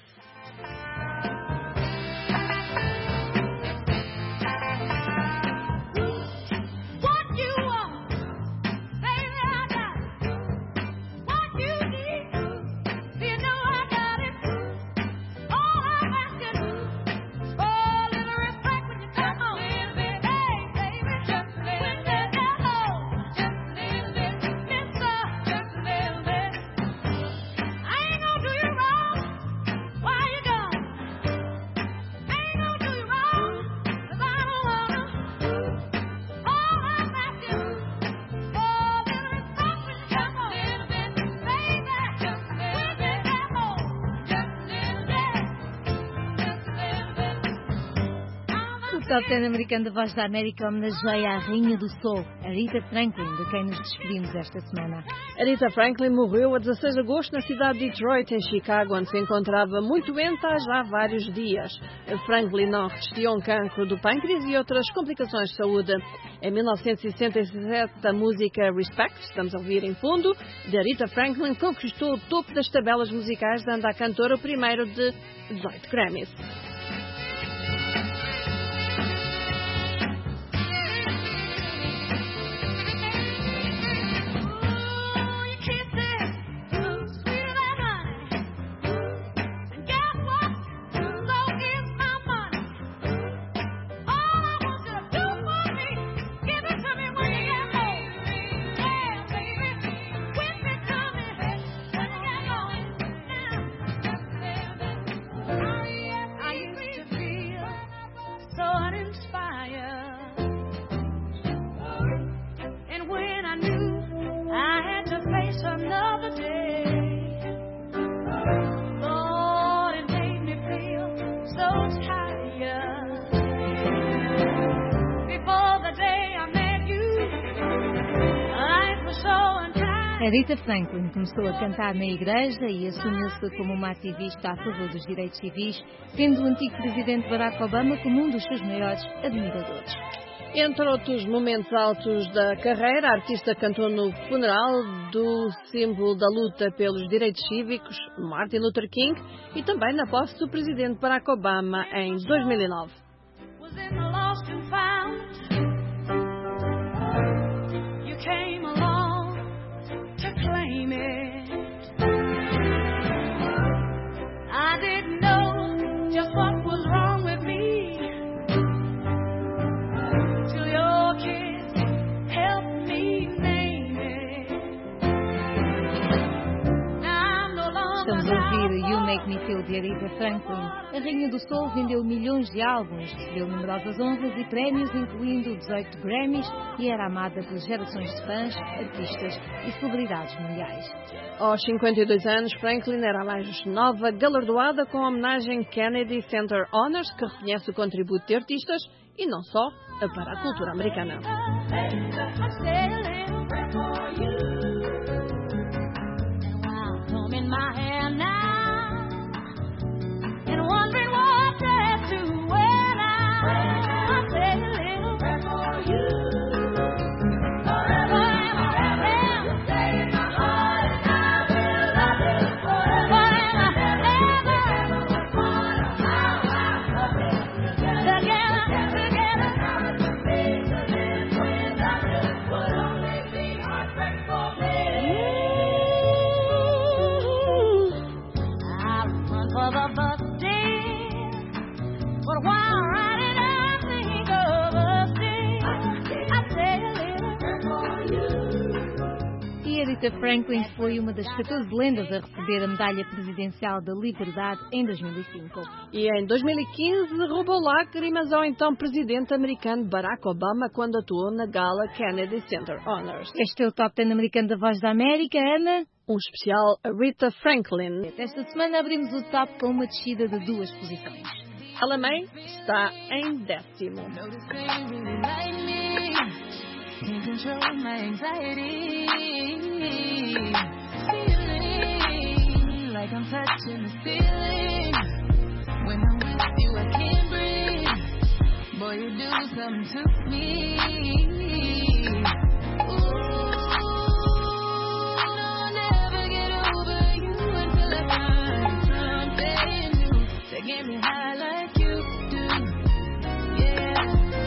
O Top dez americano da Voz da América homenageia a Rainha do Soul, a Rita Franklin, de quem nos despedimos esta semana. A Rita Franklin morreu a dezasseis de agosto na cidade de Detroit, em Chicago, onde se encontrava muito doente há já vários dias. A Franklin não resistia a um cancro do pâncreas e outras complicações de saúde. Em mil novecentos e sessenta e sete, a música Respect, estamos a ouvir em fundo, de Rita Franklin, conquistou o topo das tabelas musicais, dando à cantora o primeiro de dezoito Grammys. A Rita Franklin começou a cantar na igreja e assumiu-se como uma ativista a favor dos direitos civis, tendo o antigo presidente Barack Obama como um dos seus maiores admiradores. Entre outros momentos altos da carreira, a artista cantou no funeral do símbolo da luta pelos direitos cívicos, Martin Luther King, e também na posse do presidente Barack Obama em dois mil e nove. Claim it. I didn't know just what was wrong with me till your kiss helped me name it. Now I'm no longer. Estamos a ouvir You Make Me Feel de Rita Franklin. A Rainha do Soul vendeu milhões de álbuns, recebeu numerosas honras e prémios, incluindo dezoito Grammys, e era amada por gerações de fãs, artistas e celebridades mundiais. Aos cinquenta e dois anos, Franklin era a mais nova galardoada com a homenagem Kennedy Center Honors, que reconhece o contributo de artistas e não só para a cultura americana. Wondering what dress to wear now. I'll say a little prayer for you. Forever and forever, you stay in my heart, and I will love you forever and ever. No matter how I love you, together, together, together. To be to live without you would only be heartbreak for me. I run for the bus. But while riding, I think of us still. I say a little prayer for you. E a Rita Franklin foi uma das catorze lendas a receber a Medalha Presidencial da Liberdade em dois mil e cinco. E em dois mil e quinze roubou lágrimas ao então presidente americano Barack Obama quando atuou na gala Kennedy Center Honors. Este é o Top dez americano da Voz da América, Ana. Um especial Rita Franklin. Esta semana abrimos o top com uma descida de duas posições. Ela May está em décimo. Like I'm touching happened to me. Ooh, I'll never get over you until I find something new that get me high like you do. Yeah.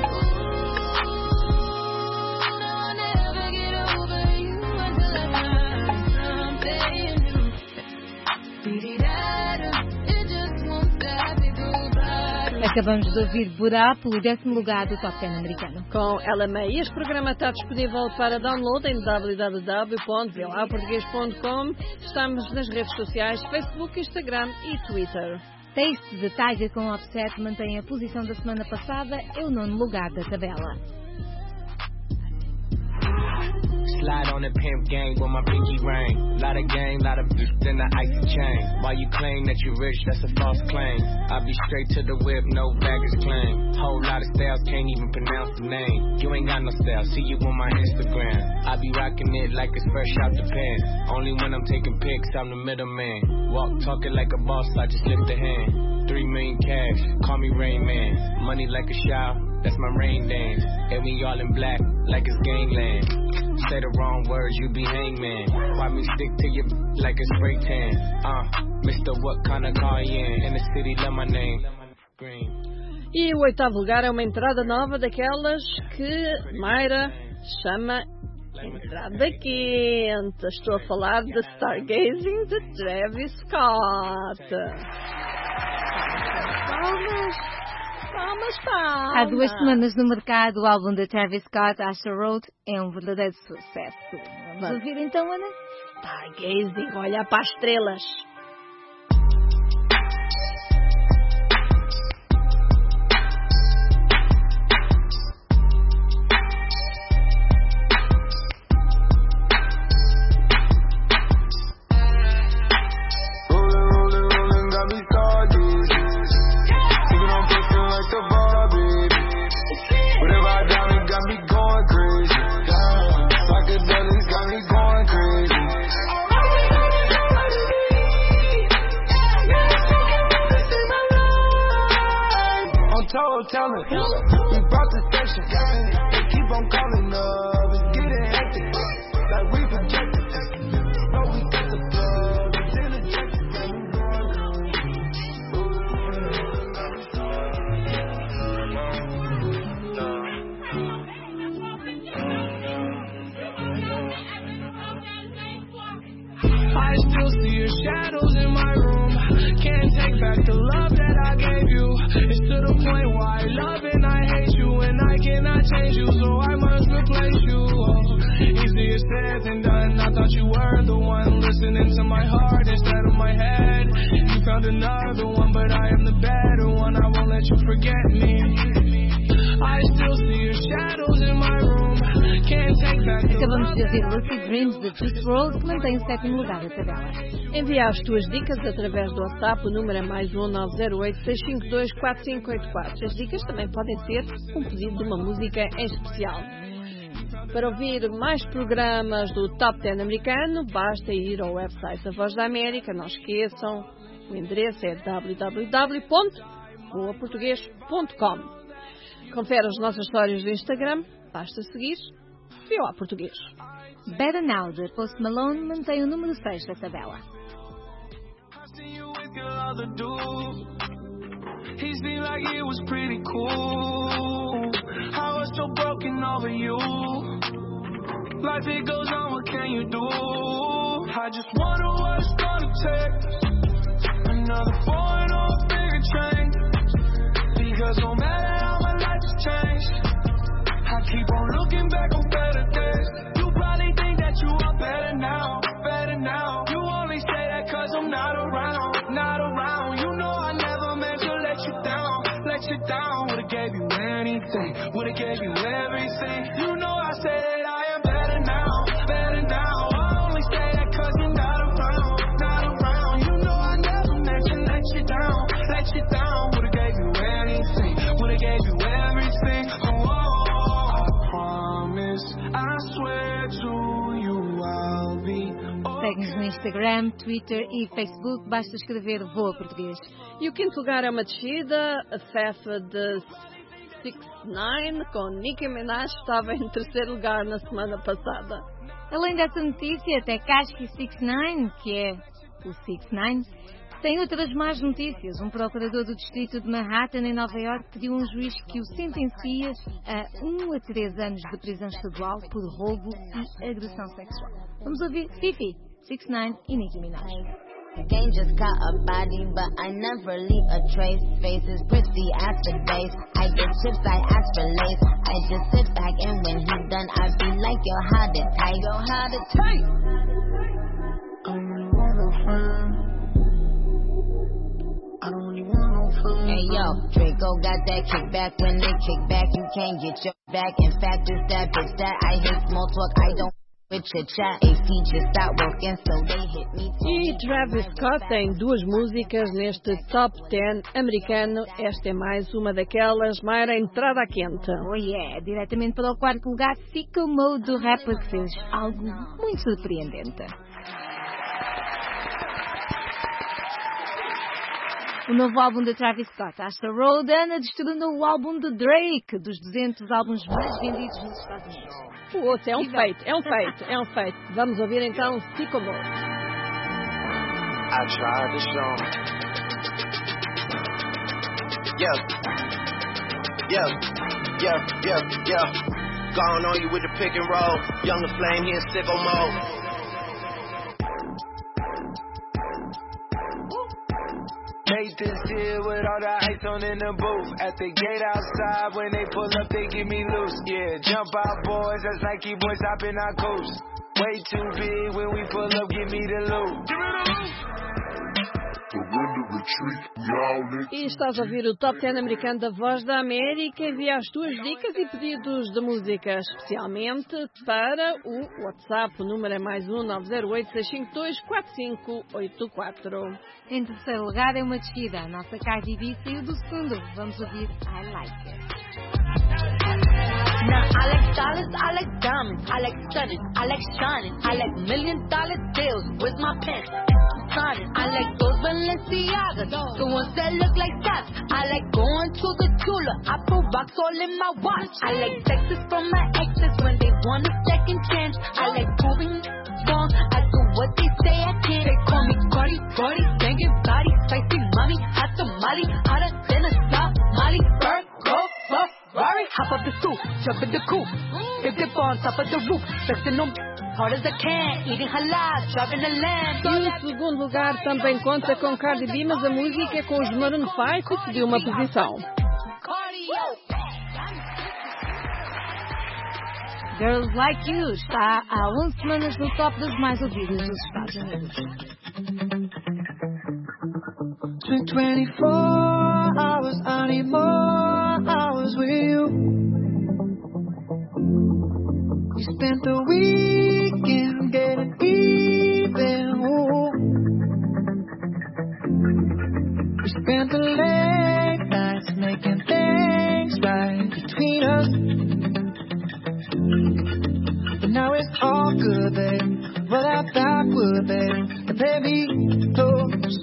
Ooh, I'll never get over you until I find something new. Be-de-da-da, it just won't stop, it goes right. Acabamos de ouvir Burá pelo décimo lugar do Top dez americano. Com Ela May. Este programa está disponível para download em w w w ponto v o a português ponto com. Estamos nas redes sociais Facebook, Instagram e Twitter. Taste de Tiger com Offset mantém a posição da semana passada, é o nono lugar da tabela. Slide on the pimp game with my pinky ring. Lot of game, lot of bitch, then the icy chain. While you claim that you rich, that's a false claim. I be straight to the whip, no baggage claim. Whole lot of styles, can't even pronounce the name. You ain't got no style, see you on my Instagram. I be rocking it like it's fresh out the pen. Only when I'm taking pics, I'm the middleman. Walk talking like a boss, I just lift a hand. Three million cash, call me Rain Man. Money like a shower, that's my rain dance. And we all in black, like it's gangland. Say the wrong words, you be hangman. Why me stick to you like a spray tan? Uh, Mister What kind of car you in? In the city, love my name. Green. E o oitavo lugar é uma entrada nova daquelas que Mayra chama entrada quente. Estou a falar de Stargazing de Travis Scott. Palmas. Palmas, palmas. Há duas semanas no mercado, o álbum de Travis Scott, Asher Road, é um verdadeiro sucesso. Vamos Vamos. ouvir então, Ana? Stargazing, olha para as estrelas. Tell it, we brought the station. They keep on calling up, it's getting hectic. Like we projected, but we got the plug. It's in the jacket, I still see your shadows in my room. Can't take back the love that I gave you. It's to the point where I love and I hate you, and I cannot change you, so I must replace you. Oh, easier said than done. I thought you were the one listening to my heart instead of my head. You found another one, but I am the better one. I won't let you forget me. I still see your shadows in my room. Can't take back the Acabamos de ouvir Lucid Dreams de Juice world, que mantém o sétimo lugar da tabela. Envia as tuas dicas através do WhatsApp, o número é mais um nove zero oito, seis cinco dois, quatro cinco oito quatro. As dicas também podem ser um pedido de uma música em especial. Para ouvir mais programas do Top dez americano, basta ir ao website da Voz da América. Não esqueçam, o endereço é w w w ponto voa português ponto com. Confere as nossas histórias do Instagram, basta seguir V O A Português. Better Now, de Post Malone, mantém o número seis da tabela. He seemed like it was pretty cool. I was so broken over you. Life it goes on, what can you do? I just wonder what it's gonna take. Another foreign or a bigger change. Because no matter how my life has changed, I keep on looking back on better days. You probably think that you are better now, better now. You only say that cause I'm not around, not around. You know I never meant to let you down, let you down. Would've gave you anything, would've gave you everything. You know I said that I am better now, better now. I only say that cause you're not around, not around. You know I never meant to let you down, let you down. Would've gave you anything, would've gave you everything. Oh, I promise, I swear to you I'll be. Segue-nos no Instagram, Twitter e Facebook. Basta escrever Voa Português. E o quinto lugar é uma descida, a F E F de six nine com Nicki Minaj estava em terceiro lugar na semana passada. Além dessa notícia, Tekashi six nine, que é o six nine, tem outras más notícias. Um procurador do distrito de Manhattan, em Nova York, pediu a um juiz que o sentencia a um a três anos de prisão estadual por roubo e agressão sexual. Vamos ouvir Fifi, six nine e Nicki Minaj. Game just got a body, but I never leave a trace. Faces pretty as for days. I get chips, I ask for lace. I just sit back and when he's done, I be like, yo, how to tight, yo, how to tight. I don't really want no friend. I don't really want no friend. Hey yo, Draco got that kickback. When they kick back, you can't get your back. In fact, it's that bitch that I hate small talk. I don't. E Travis Scott tem duas músicas neste Top dez americano. Esta é mais uma daquelas, Mayra, entrada à quente. Oh yeah, diretamente para o quarto lugar fica o Mode do rapper, que fez algo muito surpreendente. O novo álbum de Travis Scott, Astor Road, anda destruindo o álbum de Drake, dos duzentos álbuns mais vendidos nos Estados Unidos. O outro é um feito, é um feito, é um feito. Vamos ouvir então Sycamore. I tried to show him. Yeah. Yeah. Yeah. Yeah. Yeah. Gone on you with the pick and roll. Younger flame, he in sicko mode. Made this deal with all the ice on in the booth. At the gate outside, when they pull up, they give me loose. Yeah, jump out, boys. That's Nike boys hopping our coast. Way too big when we pull up, give me the loot. Give me the loot. E estás a ouvir o Top dez americano da Voz da América. Envia as tuas dicas e pedidos de música, especialmente para o WhatsApp. O número é mais um nove zero oito, seis cinco dois, quatro cinco oito quatro. Em terceiro lugar é uma descida. A nossa Cardi B saiu do segundo. Vamos ouvir I Like It. Now I like dollars, I like diamonds, I like studded, I like shining, I like million dollar deals with my pen. Signing. I like those Balenciagas, the ones that look like socks. I like going to the Tula, I put rocks all in my watch. I like texts from my exes when they want a second chance. I like proving wrong, I do what they say I can't. They call me Cardi, Cardi, banging body, spicy mommy, hot tamale, hotter than a Somali. Bird, go, fuck. Rari, hop up the stoop, jump in the coupe, big dip on top of the roof, flexing on hard as I can, eating halal, driving a lamb. E o segundo lugar também conta com Cardi B, mas a música é com os Maroon five, que pediu uma posição. Girls Like You está há onze semanas no top dos mais ouvidos dos Estados Unidos. twenty-four hours, I need more hours with you. We spent the weekend getting even. Ooh. We spent the late nights making things right between us. But now it's all good, babe. Roll out backward, babe, and let me close.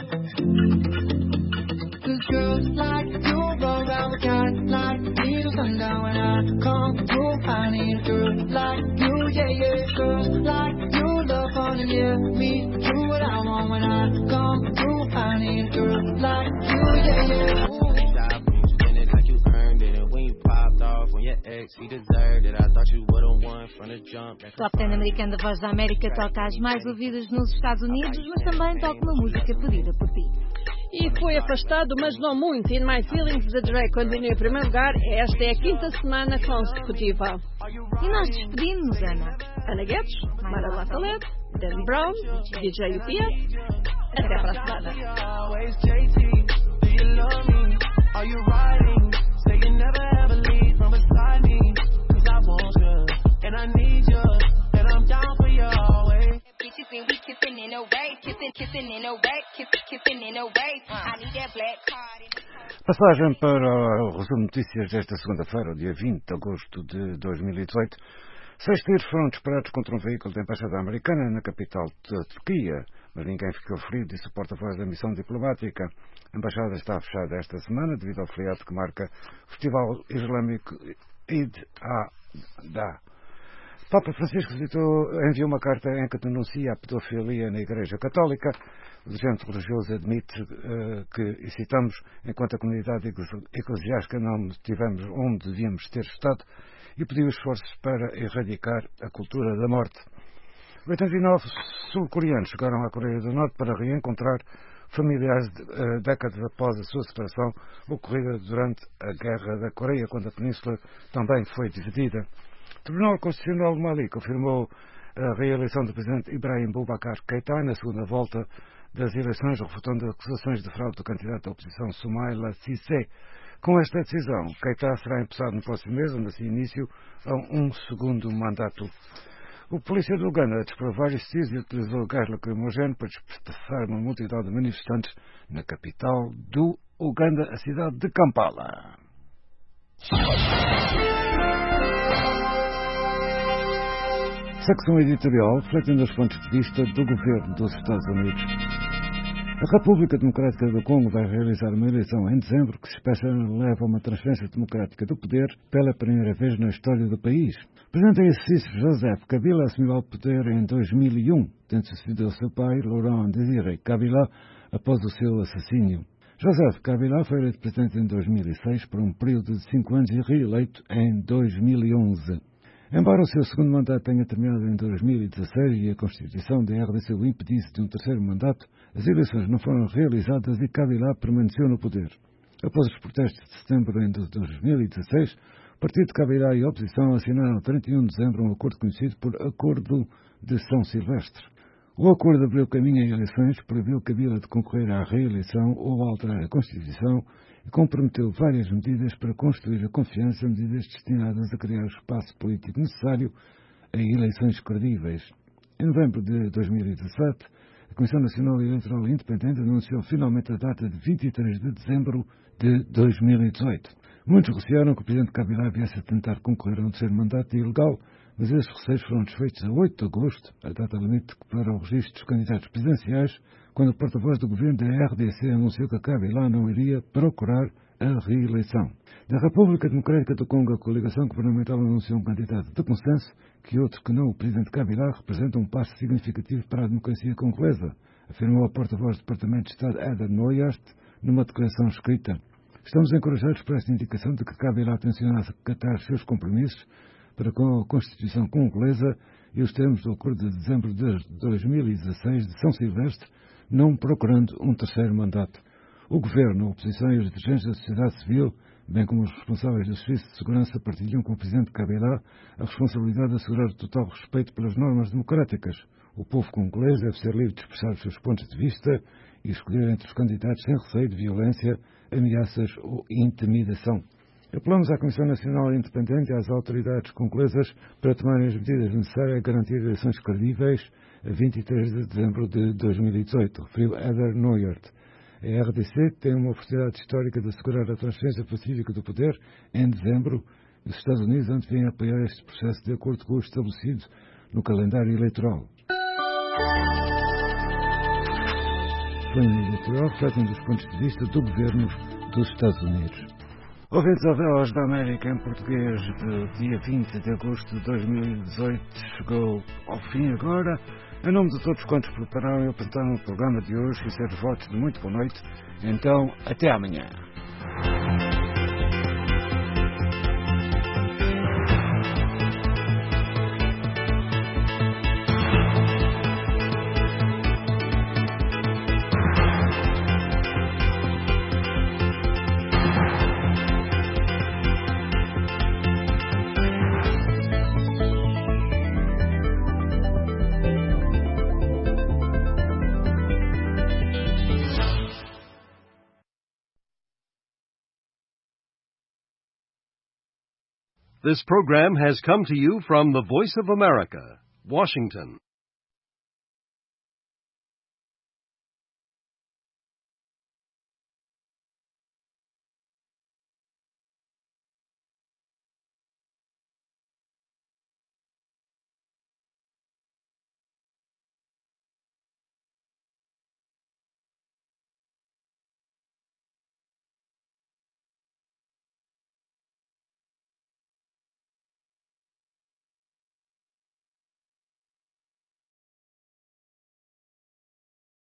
Girls like you roll around with guys like me till sundown. When I come through, I need a girl like you, yeah, yeah. Girls like you love fun and yeah, me do what I want. When I come through, I need a girl like you, yeah, yeah. Spend it like you earned it, and when you popped off, when your ex he deserved it, I thought you would've won from the jump. Top dez americano da Voz da América toca as mais ouvidas nos Estados Unidos, mas também toca uma música pedida por ti. E foi afastado, mas não muito. In My Feelings, de Drake continua em primeiro lugar. Esta é a quinta semana consecutiva. E nós despedimos, Ana. Ana Guedes, Mara Lafalete, Dan Brown, D J U P S. Até para a semana. And we kissing in a way, kissing, kissing in a way, kissing, kissing in a way. I need that black card. Passagem para o resumo de notícias desta segunda-feira, dia vinte de agosto de dois mil e dezoito. Seis tiros foram disparados contra um veículo da Embaixada Americana na capital da Turquia. mas ninguém ficou ferido, disse o porta-voz da missão diplomática. A embaixada está fechada esta semana devido ao feriado que marca o Festival Islâmico Eid al-Adha. Papa Francisco visitou, enviou uma carta em que denuncia a pedofilia na Igreja Católica. O dirigente religioso admite uh, que, e citamos, enquanto a comunidade eclesiástica não tivemos onde devíamos ter estado, e pediu esforços para erradicar a cultura da morte. oitenta e nove sul-coreanos chegaram à Coreia do Norte para reencontrar familiares de, uh, décadas após a sua separação, ocorrida durante a Guerra da Coreia, quando a península também foi dividida. O Tribunal Constitucional do Mali confirmou a reeleição do presidente Ibrahim Boubacar Keïta na segunda volta das eleições, refutando acusações de fraude do candidato da oposição Soumaïla Cissé. Com esta decisão, Keïta será empossado no próximo mês, dando assim início a um segundo mandato. O polícia do Uganda disparou vários tiros e utilizou gás lacrimogéneo para dispersar uma multidão de manifestantes na capital do Uganda, a cidade de Kampala. Secção editorial, refletindo os pontos de vista do governo dos Estados Unidos. A República Democrática do Congo vai realizar uma eleição em dezembro que se espera leve a uma transferência democrática do poder pela primeira vez na história do país. O presidente em exercício Joseph Kabila assumiu o poder em dois mil e um, tendo sucedido o seu pai, Laurent Désiré Kabila, após o seu assassínio. Joseph Kabila foi eleito presidente em dois mil e seis por um período de cinco anos e reeleito em dois mil e onze. Embora o seu segundo mandato tenha terminado em dois mil e dezasseis e a Constituição da R D C o impedisse de um terceiro mandato, as eleições não foram realizadas e Kabila permaneceu no poder. Após os protestos de setembro de dois mil e dezasseis, o partido de Kabila e a oposição assinaram a trinta e um de dezembro um acordo conhecido por Acordo de São Silvestre. O acordo abriu caminho a eleições, proibiu Kabila de concorrer à reeleição ou alterar a Constituição e comprometeu várias medidas para construir a confiança, medidas destinadas a criar o espaço político necessário a eleições credíveis. Em novembro de dois mil e dezassete, a Comissão Nacional Eleitoral Independente anunciou finalmente a data de vinte e três de dezembro de dois mil e dezoito. Muitos recearam que o presidente Kabila viesse a tentar concorrer a um terceiro mandato ilegal, mas esses receios foram desfeitos a oito de agosto, a data limite para o registro dos candidatos presidenciais, quando o porta-voz do governo da R D C anunciou que Kabila não iria procurar a reeleição. Da República Democrática do Congo, a coligação governamental anunciou um candidato de consenso que outro que não o presidente Kabila representa um passo significativo para a democracia congolesa, afirmou a porta-voz do Departamento de Estado Heather Nauert numa declaração escrita. Estamos encorajados por esta indicação de que Kabila tenciona acatar seus compromissos para com a Constituição congolesa e os termos do Acordo de dezembro de dois mil e dezasseis de São Silvestre, não procurando um terceiro mandato. O Governo, a oposição e os dirigentes da sociedade civil, bem como os responsáveis do Serviço de Segurança, partilham com o presidente Kabila a responsabilidade de assegurar o total respeito pelas normas democráticas. O povo congolês deve ser livre de expressar os seus pontos de vista e escolher entre os candidatos sem receio de violência, ameaças ou intimidação. Apelamos à Comissão Nacional Independente e às autoridades congolesas para tomarem as medidas necessárias a garantir eleições credíveis a vinte e três de dezembro de dois mil e dezoito, referiu Heather Nauert. A R D C tem uma oportunidade histórica de assegurar a transferência pacífica do poder em dezembro e os Estados Unidos antevêm apoiar este processo de acordo com o estabelecido no calendário eleitoral. O plano eleitoral reflete um dos pontos de vista do governo dos Estados Unidos. Ouvintes, a Voz da América em português do dia vinte de agosto de dois mil e dezoito chegou ao fim agora. Em nome de todos quantos prepararam e apresentaram o programa de hoje e seus votos de muito boa noite, então até amanhã. This program has come to you from the Voice of America, Washington.